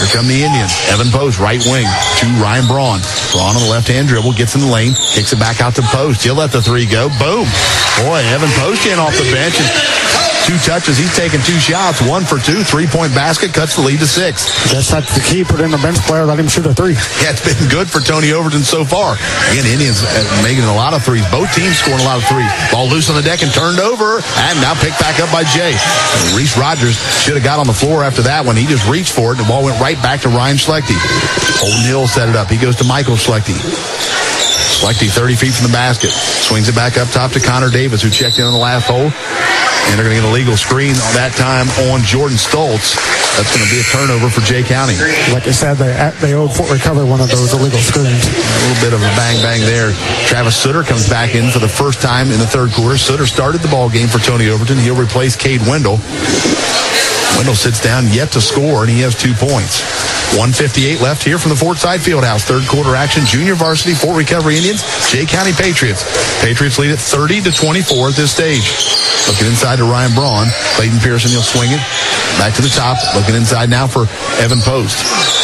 Here come the Indians. Evan Post, right wing, to Ryan Braun. Braun on the left-hand dribble, gets in the lane, kicks it back out to Post. He'll let the three go. Boom. Boy, Evan Post in off the bench. And two touches. He's taken two shots. One for two. Three-point basket. Cuts the lead to six. Guess that's the key. Put in the bench player. Let him shoot a three. Yeah, it's been good for Tony Overton so far. Again, the Indians making a lot of threes. Both teams scoring a lot of threes. Ball loose on the deck and turned over. And now picked back up by Jay. And Reese Rogers should have got on the floor after that one. He just reached for it. And the ball went right back to Ryan Schlechte. Holden Hill set it up. He goes to Michael Schlechte. Schlechte thirty feet from the basket. Swings it back up top to Connor Davis, who checked in on the last hole. And they're going to get a legal screen on that time on Jordan Stoltz. That's going to be a turnover for Jay County. Like I said, they, they owed Fort Recovery one of those illegal screens. A little bit of a bang-bang there. Travis Sutter comes back in for the first time in the third quarter. Sutter started the ball game for Tony Overton. He'll replace Cade Wendell. Wendell sits down yet to score, and he has two points. one fifty-eight left here from the Fort Side Fieldhouse. Third quarter action. Junior varsity, Fort Recovery Indians, Jay County Patriots. Patriots lead at thirty to twenty-four at this stage. Looking inside to Ryan Braun. Clayton Pearson, he'll swing it back to the top. Looking inside now for Evan Post.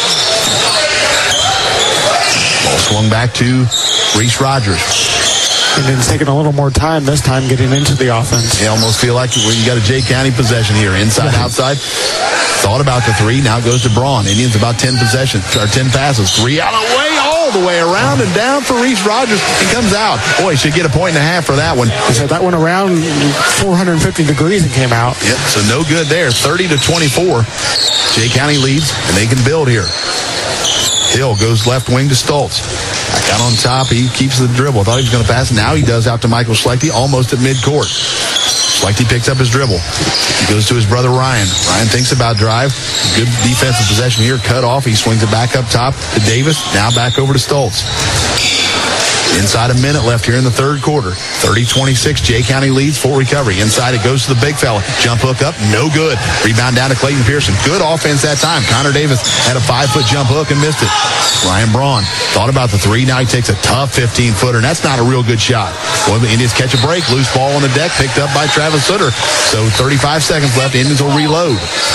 Ball swung back to Reese Rogers. And it's taking a little more time this time getting into the offense. You almost feel like you got a Jay County possession here. Inside, outside. Thought about the three. Now it goes to Braun. Indians about ten possessions, or ten passes. Three out of the way, all the way around and down for Reese Rogers. He comes out. Boy, should get a point and a half for that one. So that went around four hundred fifty degrees and came out. Yep, so no good there. thirty to twenty-four. Jay County leads, and they can build here. Hill goes left wing to Stoltz. Back out on top. He keeps the dribble. Thought he was going to pass. Now he does out to Michael Schlechte, almost at midcourt. Schlechte picks up his dribble. He goes to his brother Ryan. Ryan thinks about drive. Good defensive possession here. Cut off. He swings it back up top to Davis. Now back over to Stoltz. Inside a minute left here in the third quarter. thirty twenty-six, Jay County leads, Fort Recovery. Inside it goes to the big fella. Jump hook up, no good. Rebound down to Clayton Pearson. Good offense that time. Connor Davis had a five-foot jump hook and missed it. Ryan Braun thought about the three. Now he takes a tough fifteen-footer, and that's not a real good shot. Boy, the Indians catch a break. Loose ball on the deck, picked up by Travis Sutter. So thirty-five seconds left. Indians will reload.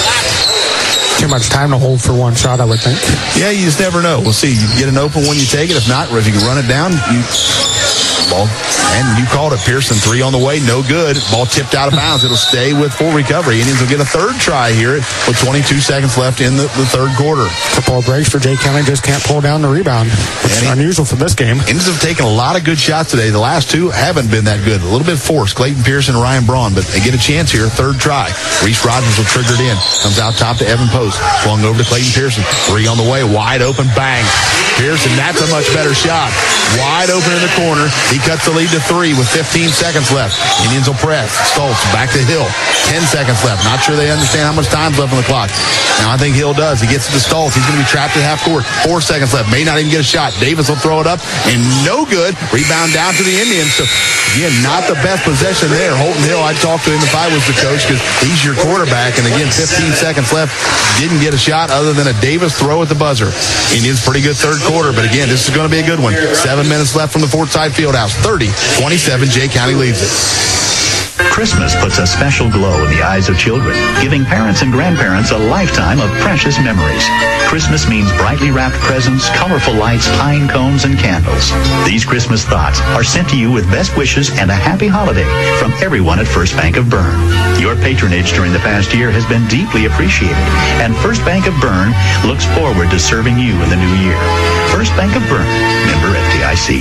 Too much time to hold for one shot, I would think. Yeah, you just never know. We'll see. You get an open one, you take it. If not, or if you can run it down, you ball. And you called it. Pearson, three on the way, no good. Ball tipped out of bounds. It'll stay with Fort Recovery. Indians will get a third try here with twenty-two seconds left in the, the third quarter. Couple of breaks for Jay County, just can't pull down the rebound. It's he, unusual for this game. Indians have taken a lot of good shots today. The last two haven't been that good. A little bit forced. Clayton Pearson and Ryan Braun, but they get a chance here. Third try. Reese Rogers will trigger it in. Comes out top to Evan Post. Flung over to Clayton Pearson. Three on the way. Wide open. Bang. Pearson, that's a much better shot. Wide open in the corner. He cuts the lead to three with fifteen seconds left. Indians will press. Stoltz back to Hill. ten seconds left. Not sure they understand how much time's left on the clock. Now I think Hill does. He gets it to Stoltz. He's going to be trapped at half court. Four seconds left. May not even get a shot. Davis will throw it up, and no good. Rebound down to the Indians. So, again, not the best possession there. Holton Hill, I'd talk to him if I was the coach because he's your quarterback. And, again, fifteen seconds left. Didn't get a shot other than a Davis throw at the buzzer. Indians pretty good third quarter, but, again, this is going to be a good one. Seven minutes left from the Fort Side Fieldhouse. thirty twenty-seven, Jay County leads it. Christmas puts a special glow in the eyes of children, giving parents and grandparents a lifetime of precious memories. Christmas means brightly wrapped presents, colorful lights, pine cones, and candles. These Christmas thoughts are sent to you with best wishes and a happy holiday from everyone at First Bank of Bern. Your patronage during the past year has been deeply appreciated, and First Bank of Bern looks forward to serving you in the new year. First Bank of Bern, member F D I C.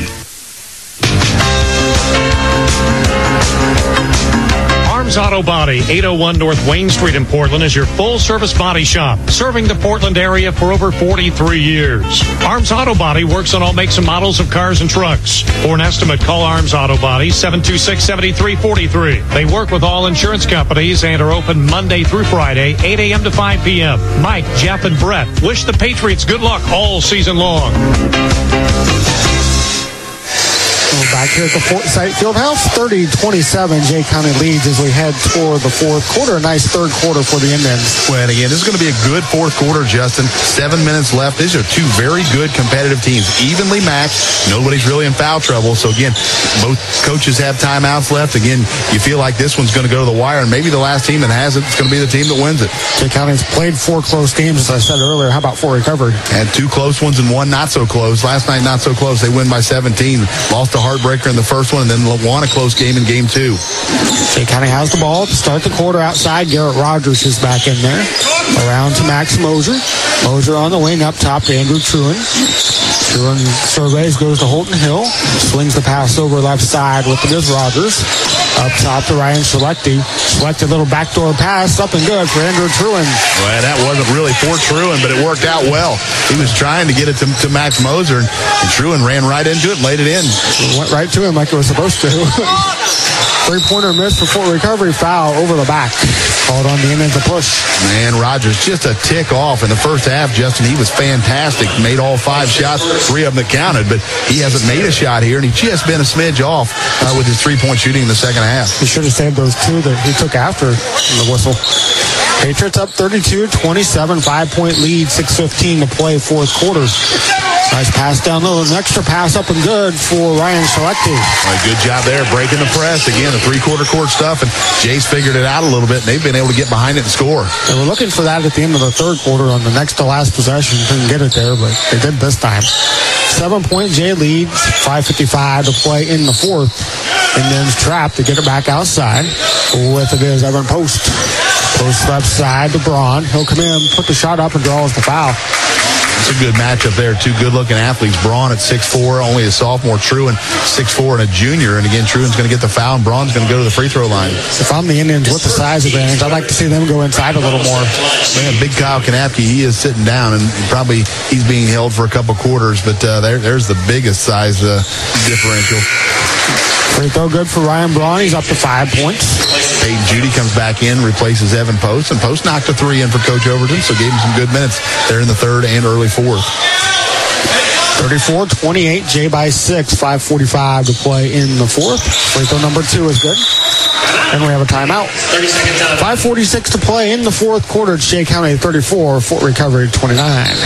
Arms Auto Body, eight oh one North Wayne Street in Portland, is your full-service body shop, serving the Portland area for over forty-three years. Arms Auto Body works on all makes and models of cars and trucks. For an estimate, call Arms Auto Body, seven two six, seven three four three. They work with all insurance companies and are open Monday through Friday, eight a.m. to five p.m. Mike, Jeff, and Brett wish the Patriots good luck all season long. Back here at the Fort Site Fieldhouse, thirty twenty-seven, Jay County leads as we head toward the fourth quarter. A nice third quarter for the Indians. Well, and again, this is going to be a good fourth quarter, Justin. Seven minutes left. These are two very good competitive teams, evenly matched. Nobody's really in foul trouble. So, again, both coaches have timeouts left. Again, you feel like this one's going to go to the wire, and maybe the last team that has it is going to be the team that wins it. Jay County's played four close games, as I said earlier. How about four recovery? Had two close ones and one not so close. Last night, not so close. They win by seventeen. Lost a heartbreaker in the first one and then won a close game in game two. Jay County has the ball to start the quarter outside. Garrett Rogers is back in there. Around to Max Moser. Moser on the wing up top to Andrew Truin. Truin surveys, goes to Holton Hill. Swings the pass over left side with the Biz Rogers. Up top to Ryan Selecti. Selected little backdoor pass. Up and good for Andrew Truin. Well, that wasn't really for Truin, but it worked out well. He was trying to get it to, to Max Moser, and, and Truin ran right into it and laid it in. It went right to him like it was supposed to. Three-pointer miss for full recovery. Foul over the back. Called on the end of the push. Man, Rogers just a tick off in the first half, Justin. He was fantastic. Made all five shots, three of them that counted, but he hasn't made a shot here, and he's just been a smidge off uh, with his three-point shooting in the second half. He should have saved those two that he took after the whistle. Patriots up thirty-two twenty-seven, five-point lead, six fifteen to play, fourth quarter. Nice pass down low. An extra pass up and good for Ryan Selecti. Right, good job there, breaking the press. Again, the three-quarter court stuff, and Jay's figured it out a little bit, and they've been able to get behind it and score. They were looking for that at the end of the third quarter on the next to last possession. Couldn't get it there, but they did this time. Seven-point Jay leads, five fifty-five to play in the fourth. And then trapped to get it back outside. With it is Evan Post. Post left side to Braun. He'll come in, put the shot up, and draws the foul. It's a good matchup there. Two good-looking athletes. Braun at six four, only a sophomore. Truin six four and a junior. And again, Truin's going to get the foul, and Braun's going to go to the free throw line. If I'm the Indians with the size advantage, I'd like to see them go inside a little more. Man, big Kyle Kanapke, he is sitting down, and probably he's being held for a couple quarters, but uh, there, there's the biggest size uh, differential. Free throw good for Ryan Braun. He's up to five points. Peyton Judy comes back in, replaces Evan Post, and Post knocked a three in for Coach Overton, so gave him some good minutes there in the third and early fourth. thirty-four twenty-eight, Jay by six, five forty-five to play in the fourth. Free throw number two is good. And we have a timeout. five forty-six to play in the fourth quarter. It's Jay County thirty-four, Fort Recovery twenty-nine.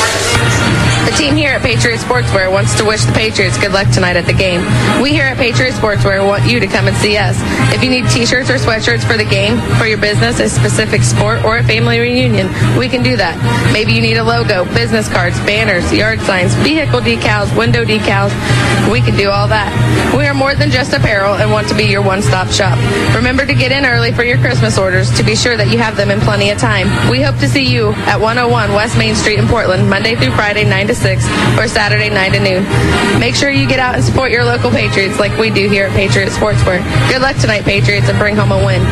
The team here at Patriot Sportswear wants to wish the Patriots good luck tonight at the game. We here at Patriot Sportswear want you to come and see us. If you need t-shirts or sweatshirts for the game, for your business, a specific sport, or a family reunion, we can do that. Maybe you need a logo, business cards, banners, yard signs, vehicle decals, window decals. We can do all that. We are more than just apparel and want to be your one-stop shop. Remember to get in early for your Christmas orders to be sure that you have them in plenty of time. We hope to see you at one oh one West Main Street in Portland, Monday through Friday, nine to six, or Saturday, nine to noon. Make sure you get out and support your local Patriots like we do here at Patriot Sportswear. Good luck tonight, Patriots, and bring home a win.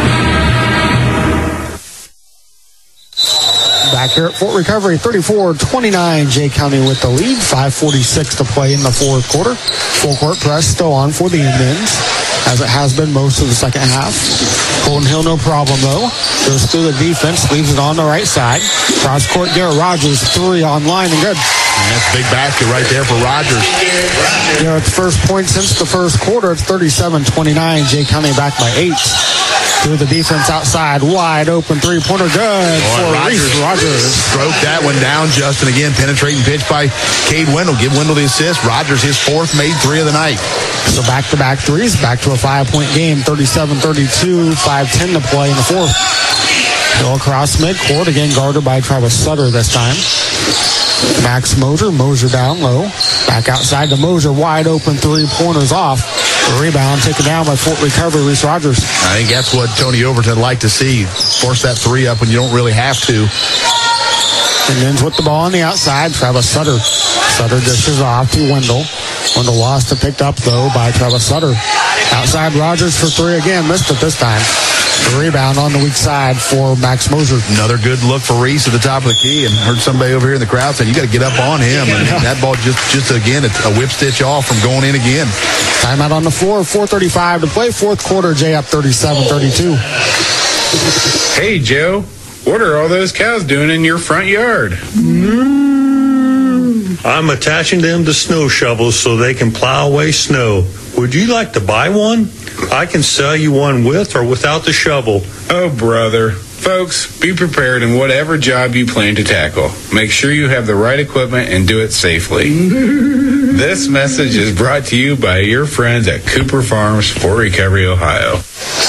Back here at Fort Recovery, thirty-four twenty-nine, Jay County with the lead. five forty-six to play in the fourth quarter. Full court press still on for the Indians, as it has been most of the second half. Holton Hill, no problem, though. Goes through the defense, leaves it on the right side. Cross court, Garrett Rogers, three on line and good. And that's a big basket right there for Rogers. Garrett's first point since the first quarter. It's thirty-seven twenty-nine, Jay County back by eight. Through the defense outside, wide open three-pointer, good Boy, for Rogers, Reese Rogers. Broke that one down, Justin. Again, penetrating pitch by Cade Wendell. Give Wendell the assist. Rogers, his fourth, made three of the night. So back-to-back threes, back to a five-point game, thirty-seven thirty-two, five ten to play in the fourth. Go across midcourt, again guarded by Travis Sutter this time. Max Moser, Moser down low. Back outside to Moser, wide open three-pointers off. The rebound taken down by Fort Recovery, Reese Rogers. I think that's what Tony Overton would like to see. Force that three up when you don't really have to. And then with the ball on the outside, Travis Sutter. Sutter dishes off to Wendell. Wendell lost and picked up, though, by Travis Sutter. Outside Rogers for three again. Missed it this time. The rebound on the weak side for Max Moser. Another good look for Reese at the top of the key, and heard somebody over here in the crowd saying, you got to get up on him. And that ball just, just again, it's a whip stitch off from going in again. Timeout on the floor, four thirty-five to play. Fourth quarter, Jay up thirty-seven thirty-two. Hey, Joe, what are all those cows doing in your front yard? I'm attaching them to snow shovels so they can plow away snow. Would you like to buy one? I can sell you one with or without the shovel. Oh, brother. Folks, be prepared in whatever job you plan to tackle. Make sure you have the right equipment and do it safely. This message is brought to you by your friends at Cooper Farms, Fort Recovery, Ohio.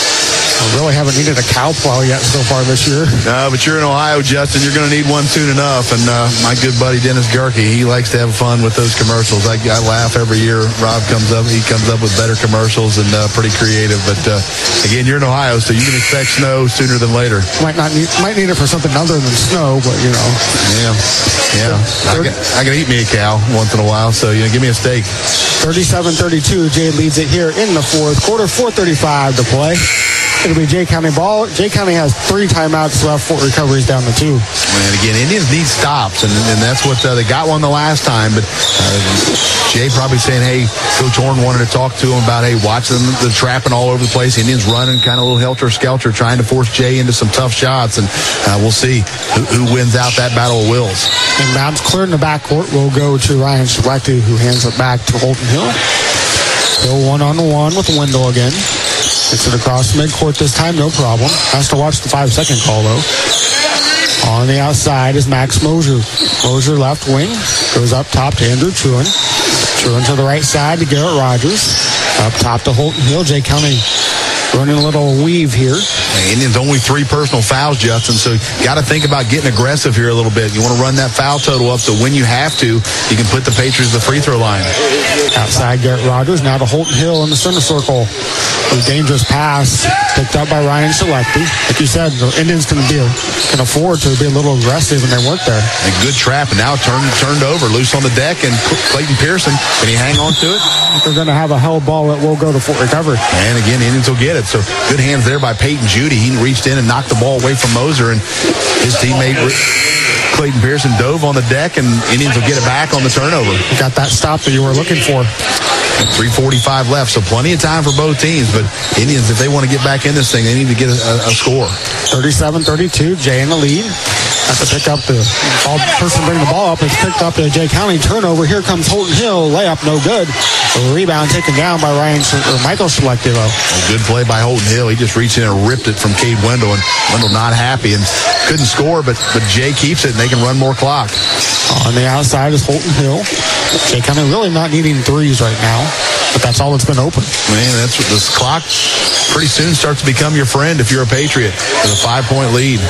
I really haven't needed a cow plow yet so far this year. No, but you're in Ohio, Justin. You're going to need one soon enough. And uh, my good buddy Dennis Gerke, he likes to have fun with those commercials. I, I laugh every year. Rob comes up, he comes up with better commercials and uh, pretty creative. But uh, again, you're in Ohio, so you can expect snow sooner than later. Might not need, might need it for something other than snow, but you know. Yeah, yeah. I can, I can eat me a cow once in a while, so you know, give me a steak. thirty-seven thirty-two, Jay leads it here in the fourth quarter. four thirty-five to play. It'll be Jay County ball. Jay County has three timeouts left. Fort Recovery's down to two. And again, Indians need stops, and, and that's what uh, they got one the last time. But uh, Jay probably saying, hey, Coach Horn wanted to talk to him about, hey, watch them, the trapping all over the place. Indians running kind of a little helter-skelter, trying to force Jay into some tough shots, and uh, we'll see who, who wins out that battle of wills. And bounce cleared in the backcourt will go to Ryan Selecti, who hands it back to Holton Hill. Still one-on-one with Wendell again. Gets it across midcourt this time, no problem. Has to watch the five-second call, though. On the outside is Max Mosier. Mosier left wing. Goes up top to Andrew Truin. Truin to the right side to Garrett Rogers. Up top to Holton Hill. Jay County running a little weave here. Hey, Indians only three personal fouls, Justin, so you got to think about getting aggressive here a little bit. You want to run that foul total up so when you have to, you can put the Patriots at the free throw line. Outside Garrett Rogers, now to Holton Hill in the center circle. A dangerous pass picked up by Ryan Selecti. Like you said, the Indians can be can afford to be a little aggressive when they work there. A good trap, and now turned turned over, loose on the deck, and Clayton Pearson, can he hang on to it? They're going to have a held ball that will go to Fort Recovery. And again, Indians will get it. So good hands there by Peyton Judy. He reached in and knocked the ball away from Moser, and his teammate Clayton Pearson dove on the deck, and Indians will get it back on the turnover. Got that stop that you were looking for. three forty-five left, so plenty of time for both teams. But Indians, if they want to get back in this thing, they need to get a, a score. thirty-seven thirty-two, Jay in the lead. Has to pick up the ball, person bringing the ball up. It's picked up the Jay County turnover. Here comes Holton Hill. Layup, no good. A rebound taken down by Ryan or Michael Selecti. A good play by Holton Hill. He just reached in and ripped it from Cade Wendell, and Wendell not happy and couldn't score, but but Jay keeps it, and they can run more clock. On the outside is Holton Hill. Jay County really not needing threes right now, but that's all that's been open. Man, that's what this clock pretty soon starts to become your friend if you're a Patriot with a five-point lead.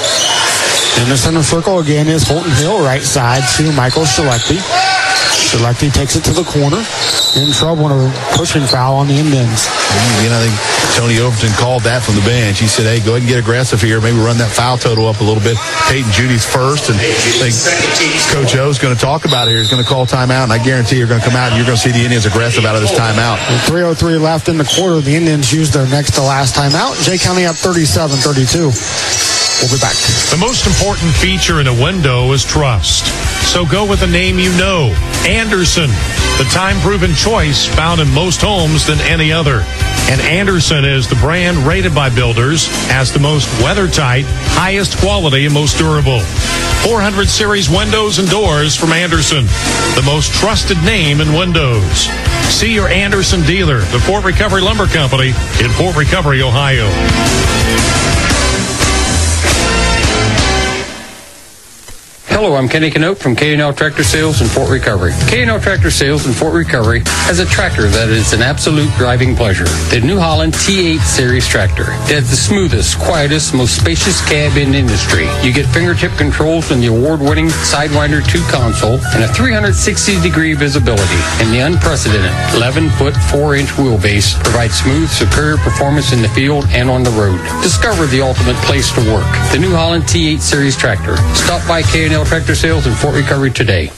In the center circle again is Holton Hill, right side to Michael Selecti. Selecti takes it to the corner. In trouble in a pushing foul on the Indians. You know, I think Tony Overton called that from the bench. He said, hey, go ahead and get aggressive here. Maybe run that foul total up a little bit. Peyton Judy's first, and I think Coach O's going to talk about it here. He's going to call timeout, and I guarantee you're going to come out and you're going to see the Indians aggressive out of this timeout. three oh three left in the quarter. The Indians used their next to last timeout. Jay County up thirty-seven thirty-two. We'll be back. The most important feature in a window is trust. So go with a name you know. Andersen, the time-proven choice found in most homes than any other. And Andersen is the brand rated by builders as the most weather-tight, highest quality, and most durable. four hundred series windows and doors from Andersen, the most trusted name in windows. See your Andersen dealer, the Fort Recovery Lumber Company in Fort Recovery, Ohio. Hello, I'm Kenny Canote from K and L Tractor Sales in Fort Recovery. K and L Tractor Sales in Fort Recovery has a tractor that is an absolute driving pleasure. The New Holland T eight Series tractor. It has the smoothest, quietest, most spacious cab in the industry. You get fingertip controls in the award-winning Sidewinder two console and a three sixty degree visibility. And the unprecedented eleven foot four inch wheelbase provides smooth, superior performance in the field and on the road. Discover the ultimate place to work. The New Holland T eight Series tractor. Stop by K and L Tractor Sales in Fort Recovery today.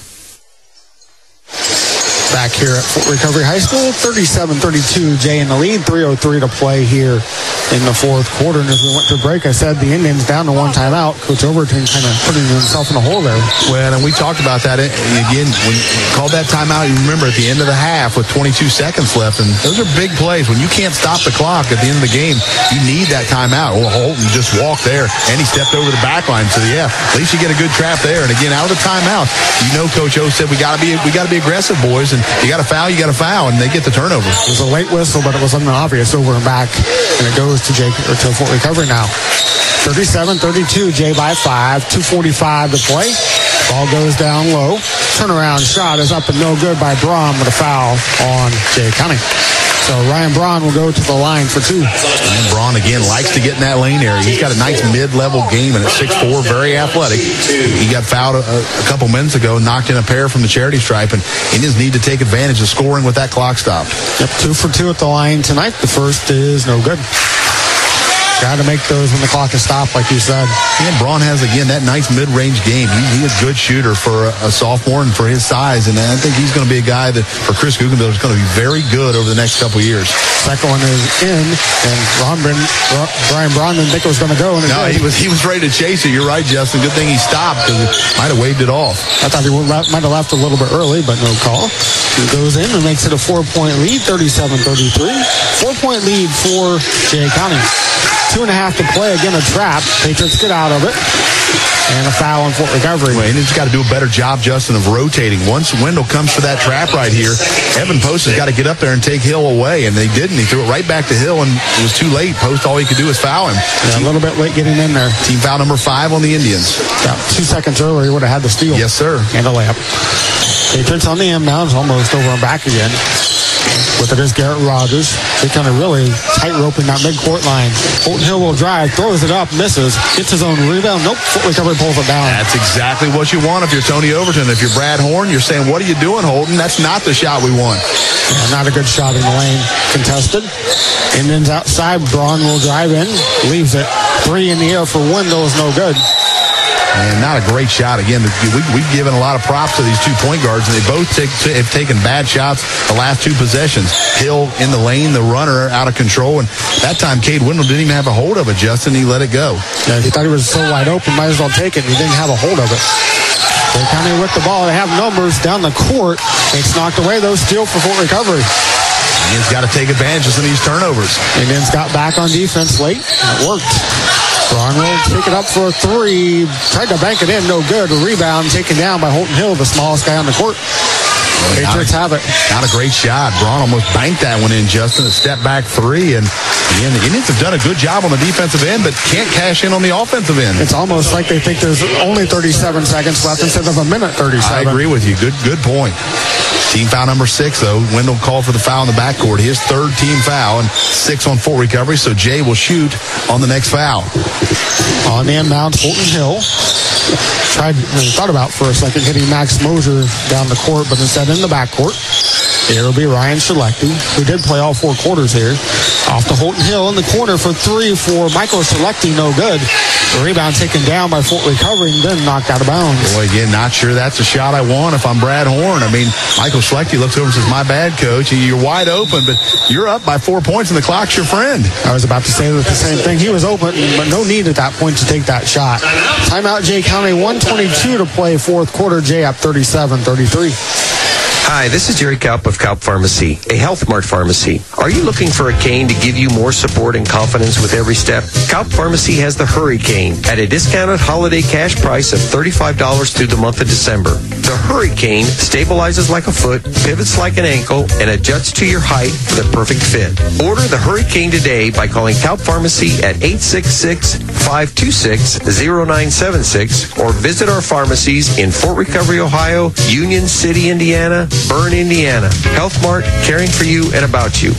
Back here at Fort Recovery High School, thirty-seven thirty-two, Jay in the lead, three oh three to play here in the fourth quarter. And as we went to break, I said the Indians down to one timeout. Coach Overton kind of putting himself in a hole there. Well, and we talked about that again when you called that timeout. You remember at the end of the half with twenty-two seconds left, and those are big plays. When you can't stop the clock at the end of the game, you need that timeout. Well, Holton just walked there, and he stepped over the back line. So, yeah, at least you get a good trap there. And again, out of the timeout, you know, Coach O said we got to be we got to be aggressive, boys, and you got to foul, you got to foul, and they get the turnover. It was a late whistle, but it was obvious over and back, and it goes to Jake or to Fort Recovery now. thirty-seven thirty-two, Jay by five, two forty-five to play. Ball goes down low. Turnaround shot is up and no good by Braun with a foul on Jay County. So Ryan Braun will go to the line for two. Ryan Braun, again, likes to get in that lane area. He's got a nice mid-level game, and at six four, very athletic. He got fouled a, a couple minutes ago, knocked in a pair from the charity stripe, and Indians need to take advantage of scoring with that clock stop. Yep, two for two at the line tonight. The first is no good. Got to make those when the clock is stopped, like you said. And Braun has, again, that nice mid-range game. He, he is a good shooter for a, a sophomore and for his size, and I think he's going to be a guy that, for Chris Guggenbill, is going to be very good over the next couple of years. Second one is in, and Ron Brin, Brian Braun didn't think it was going to go. And no, he was he was ready to chase it. You're right, Justin. Good thing he stopped because it might have waved it off. I thought he might have left a little bit early, but no call. He goes in and makes it a four-point lead, thirty-seven thirty-three. Four-point lead for Jay County. Two and a half to play. Again, a trap. Patriots get out of it. And a foul on Fort Recovery. Well, Indians got to do a better job, Justin, of rotating. Once Wendell comes for that trap right here, Evan Post has got to get up there and take Hill away, and they didn't. He threw it right back to Hill, and it was too late. Post, all he could do was foul him. Yeah, a little bit late getting in there. Team foul number five on the Indians. About two seconds earlier, he would have had the steal. Yes, sir. And a layup. Patriots on the inbounds, almost over and back again. With it is Garrett Rogers. They kind of really tight-roping that midcourt line. Holton Hill will drive, throws it up, misses, gets his own rebound. Nope, Fort Recovery pulls it down. That's exactly what you want if you're Tony Overton. If you're Brad Horn, you're saying, what are you doing, Holton? That's not the shot we want. Yeah, not a good shot in the lane. Contested. Indians outside. Braun will drive in. Leaves it. Three in the air for Wendell is no good. And not a great shot. Again, we, we've given a lot of props to these two point guards, and they both take, have taken bad shots the last two possessions. Hill in the lane, the runner out of control, and that time Cade Wendell didn't even have a hold of it, Justin. He let it go. Yeah, he thought he was so wide open, might as well take it. He didn't have a hold of it. They kind of with the ball. They have numbers down the court. It's knocked away, though. Steal for Fort Recovery. Indians got to take advantage of some of these turnovers. Indians got back on defense late, and it worked. Braun will take it up for a three. Tried to bank it in, no good. A rebound taken down by Holton Hill, the smallest guy on the court. Well, Patriots have it. Not a great shot. Braun almost banked that one in, Justin. A step back three. And again, the Indians have done a good job on the defensive end, but can't cash in on the offensive end. It's almost like they think there's only thirty-seven seconds left instead of a minute thirty-seven. I agree with you. Good, good point. Team foul number six, though. Wendell called for the foul in the backcourt. His third team foul and six on Fort Recovery, so Jay will shoot on the next foul. On the inbound, Holton Hill. Tried, thought about for a second hitting Max Mosier down the court, but instead in the backcourt. It'll be Ryan Selecti, who did play all four quarters here. Off to Holton Hill in the corner for three for Michael Selecti, no good. The rebound taken down by Fort Recovery and then knocked out of bounds. Boy, again, not sure that's a shot I want if I'm Brad Horn. I mean, Michael Selecti looks over and says, my bad, coach. You're wide open, but you're up by four points and the clock's your friend. I was about to say the same thing. He was open, but no need at that point to take that shot. Timeout, Jay County, one twenty-two to play fourth quarter. Jay up thirty-seven thirty-three. Hi, this is Jerry Kaup of Kaup Pharmacy, a Health Mart pharmacy. Are you looking for a cane to give you more support and confidence with every step? Kaup Pharmacy has the Hurricane at a discounted holiday cash price of thirty-five dollars through the month of December. The Hurricane stabilizes like a foot, pivots like an ankle, and adjusts to your height for the perfect fit. Order the Hurricane today by calling Kaup Pharmacy at eight six six, five two six, zero nine seven six or visit our pharmacies in Fort Recovery, Ohio, Union City, Indiana, Bern, Indiana. Health Mart, caring for you and about you.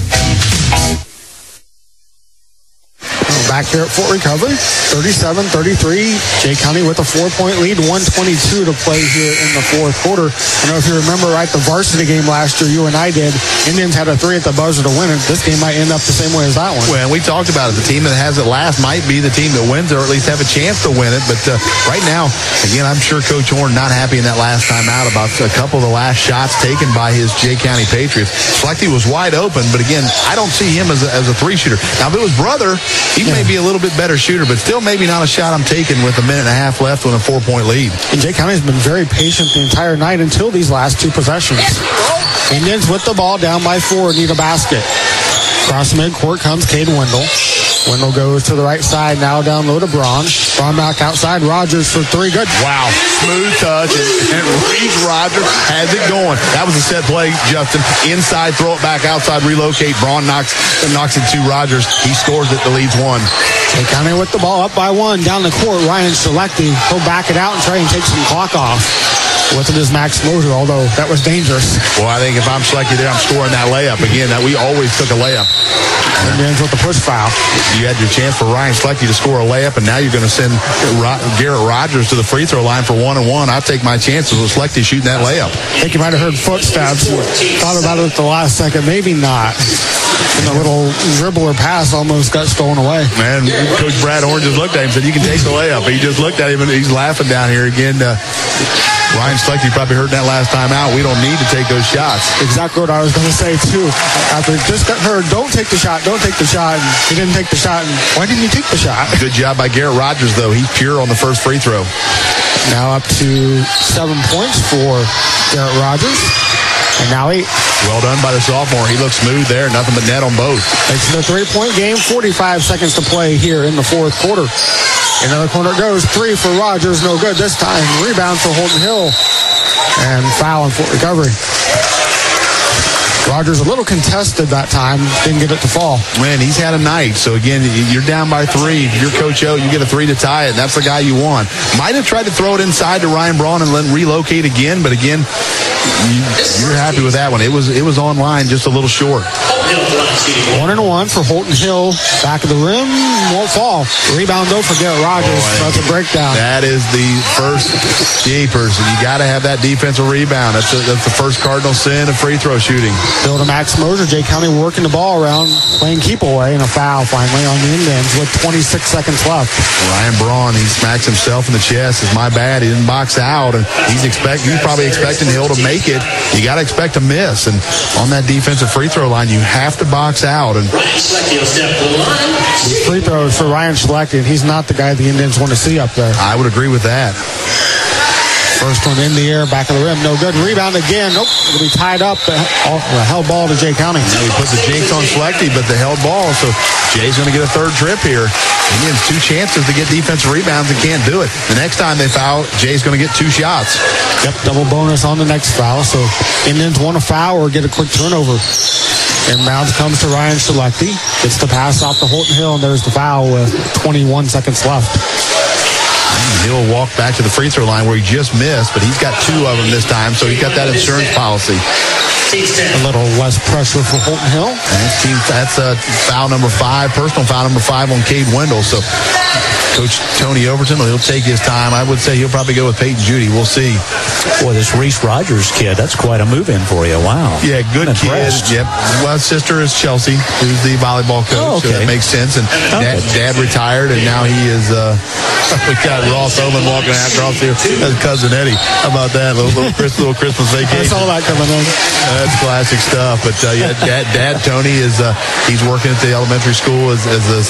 Back here at Fort Recovery, thirty-seven thirty-three. Jay County with a four-point lead, one twenty-two to play here in the fourth quarter. I know if you remember right, the varsity game last year, you and I did, Indians had a three at the buzzer to win it. This game might end up the same way as that one. Well, we talked about it. The team that has it last might be the team that wins or at least have a chance to win it. But uh, right now, again, I'm sure Coach Horn not happy in that last time out about a couple of the last shots taken by his Jay County Patriots. Selecti was wide open, but again, I don't see him as a, as a three-shooter. Now, if it was Brother, he yeah. may be a little bit better shooter, but still maybe not a shot I'm taking with a minute and a half left on a four-point lead. And Jay County's been very patient the entire night until these last two possessions. Indians with the ball down by four, need a basket. Across midcourt comes Cade Wendell. Wendell goes to the right side, now down low to Braun. Braun back outside, Rogers for three, good. Wow, smooth touch, and, and Reed Rogers has it going. That was a set play, Justin. Inside, throw it back outside, relocate. Braun knocks, knocks it to Rogers. He scores it, the lead's one. Jay County with the ball up by one, down the court. Ryan Selecti, he'll back it out and try and take some clock off. With it is Max Moser, although that was dangerous. Well, I think if I'm Selecti there, I'm scoring that layup. Again, that we always took a layup. And ends with the push foul. You had your chance for Ryan Selecti to score a layup, and now you're going to send Garrett Rogers to the free throw line for one and one. I'll take my chances with Selecti shooting that layup. I think you might have heard footsteps. Thought about it at the last second. Maybe not. And the little dribbler pass almost got stolen away. Man, Coach Brad Orange just looked at him and said, you can take the layup. He just looked at him, and he's laughing down here again. Uh, Ryan Selecti probably heard that last time out. We don't need to take those shots. Exactly what I was going to say, too. After just got heard, don't take the shot, don't take the shot. And he didn't take the shot. And why didn't you take the shot? Good job by Garrett Rogers, though. He's pure on the first free throw. Now up to seven points for Garrett Rogers. And now eight. Well done by the sophomore. He looks smooth there. Nothing but net on both. It's the three-point game. forty-five seconds to play here in the fourth quarter. Another corner goes. Three for Rogers. No good this time. Rebound for Holton Hill. And foul and Fort Recovery. Rogers a little contested that time. Didn't get it to fall. Man, he's had a night. So, again, you're down by three. You're Coach O. You get a three to tie it. That's the guy you want. Might have tried to throw it inside to Ryan Braun and then relocate again. But, again, you're happy with that one. It was it was on line just a little short. One and one for Holton Hill. Back of the rim. Won't fall. Rebound, though, for Garrett Rogers. Boy, that's a breakdown. That is the first Japers. And you got to have that defensive rebound. That's, a, that's the first cardinal sin of free throw shooting. Bill to Max Moser. Jay County working the ball around, playing keep away, and a foul finally on the Indians with twenty-six seconds left. Ryan Braun, he smacks himself in the chest. It's my bad. He didn't box out. And he's expect he's probably expecting Hill to make it. You got to expect a miss. And on that defensive free throw line, you have to box out. And free throws for Ryan Selecti, and he's not the guy the Indians want to see up there. I would agree with that. First one in the air, back of the rim, no good. Rebound again. Nope, it'll be tied up. The held ball to Jay County. Now we put the jinx on Selecti, but the held ball, so Jay's going to get a third trip here. Again, two chances to get defensive rebounds and can't do it. The next time they foul, Jay's going to get two shots. Yep, double bonus on the next foul, so Indians want a foul or get a quick turnover. Inbounds comes to Ryan Selecti. Gets the pass off to Holton Hill, and there's the foul with twenty-one seconds left. He'll walk back to the free throw line where he just missed, but he's got two of them this time, so he's got that insurance policy. A little less pressure for Holton Hill. And that's, team, that's uh, foul number five, personal foul number five on Cade Wendell. So Coach Tony Overton, he'll take his time. I would say he'll probably go with Peyton Judy. We'll see. Boy, this Reese Rogers kid, that's quite a move-in for you. Wow. Yeah, good kid. Yep. Well, his sister is Chelsea, who's the volleyball coach. Oh, okay. So that makes sense. And dad, dad retired, and now he is, uh, we got Ross Oman walking across here. That's cousin Eddie. How about that? Little, little, Chris, little Christmas vacation. I saw that coming in. Uh, that's classic stuff. But uh, yeah, dad, dad Tony is uh, he's working at the elementary school as, as a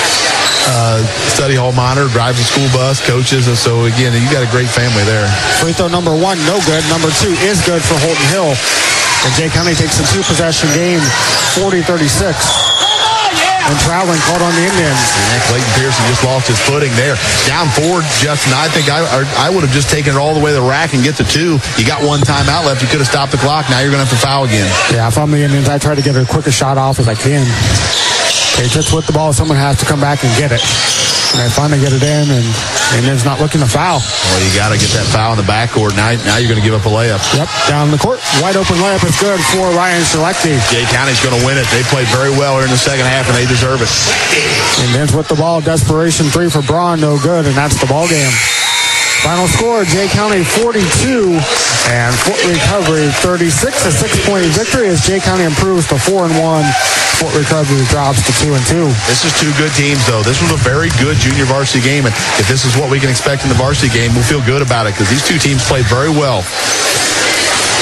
uh, study hall monitor, drives a school bus, coaches. And so again, you got a great family there. Free throw number one, no good. Number two is good for Holton Hill. And Jay County takes a two-possession game, forty thirty-six. And traveling called on the Indians. And Clayton Pearson just lost his footing there. Down forward, Justin, I think I I would have just taken it all the way to the rack and get to two. You got one timeout left. You could have stopped the clock. Now you're going to have to foul again. Yeah, if I'm the Indians, I try to get as quick a shot off as I can. Patriots with the ball. Someone has to come back and get it. And they finally get it in, and the Indians not looking to foul. Well, you got to get that foul in the backcourt. Now, now you're going to give up a layup. Yep, down the court. Wide open layup is good for Ryan Selecti. Jay County's going to win it. They played very well here in the second half, and they deserve it. Indians with the ball. Desperation three for Braun. No good, and that's the ball game. Final score, Jay County forty-two and Fort Recovery thirty-six. A six-point victory as Jay County improves to four and one. Fort Recovery drops to two and two. This is two good teams, though. This was a very good junior varsity game, and if this is what we can expect in the varsity game, we'll feel good about it because these two teams played very well.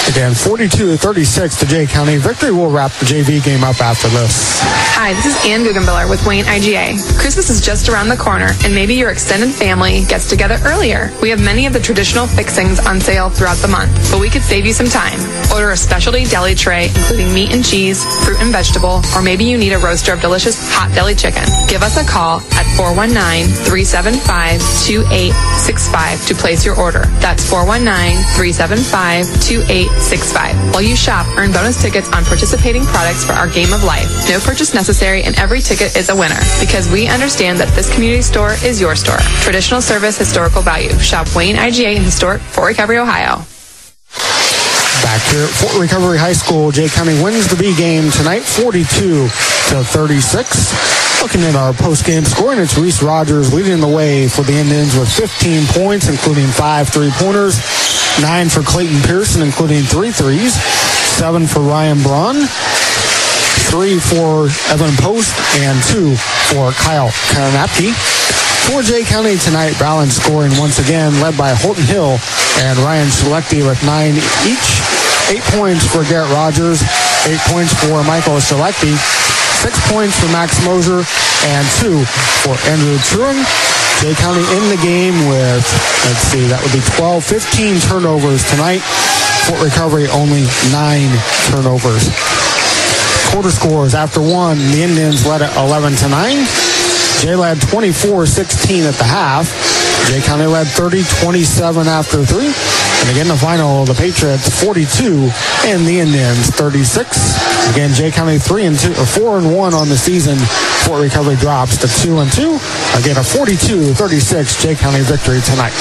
Again, forty-two to thirty-six to Jay County. Victory will wrap the J V game up after this. Hi, this is Ann Guggenbiller with Wayne I G A. Christmas is just around the corner, and maybe your extended family gets together earlier. We have many of the traditional fixings on sale throughout the month, but we could save you some time. Order a specialty deli tray, including meat and cheese, fruit and vegetable, or maybe you need a roaster of delicious hot deli chicken. Give us a call at four one nine, three seven five, two eight six five to place your order. That's four one nine, three seven five, two eight six five. While you shop, earn bonus tickets on participating products for our Game of Life. No purchase necessary, and every ticket is a winner, because we understand that this community store is your store. Traditional service, historical value. Shop Wayne I G A in historic Fort Recovery, Ohio. Back here at Fort Recovery High School, Jay County wins the B game tonight, forty-two to thirty-six. Looking at our post-game scoring, it's Reese Rogers leading the way for the Indians with fifteen points, including five three-pointers, nine for Clayton Pearson, including three threes, seven for Ryan Braun, three for Evan Post, and two for Kyle Karanapke. For Jay County tonight, balance scoring once again, led by Holton Hill and Ryan Selecti with nine each. Eight points for Garrett Rogers, eight points for Michael Selecti, six points for Max Moser, and two for Andrew Truan. Jay County in the game with, let's see, that would be twelve, fifteen turnovers tonight. Fort Recovery only nine turnovers. Quarter scores after one, the Indians led at eleven to nine. Jay led twenty-four sixteen at the half. Jay County led thirty twenty-seven after three. And again, the final, the Patriots forty-two and the Indians thirty-six. Again, Jay County three and two, or four and one on the season. Fort Recovery drops to two and two. Again, a forty-two thirty-six Jay County victory tonight.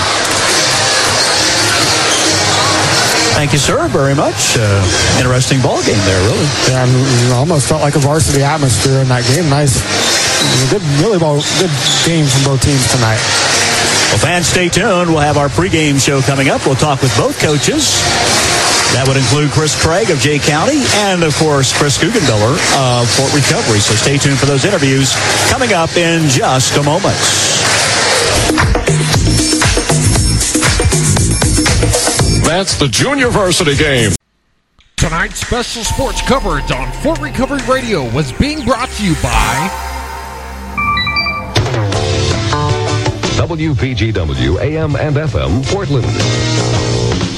Thank you, sir, very much. Uh, interesting ball game there, really. Yeah, and almost felt like a varsity atmosphere in that game. Nice, good, really ball, good game from both teams tonight. Well, fans, stay tuned. We'll have our pregame show coming up. We'll talk with both coaches. That would include Chris Craig of Jay County and, of course, Chris Guggenbiller of Fort Recovery. So stay tuned for those interviews coming up in just a moment. That's the Junior Varsity game. Tonight's special sports coverage on Fort Recovery Radio was being brought to you by W P G W A M and F M Portland.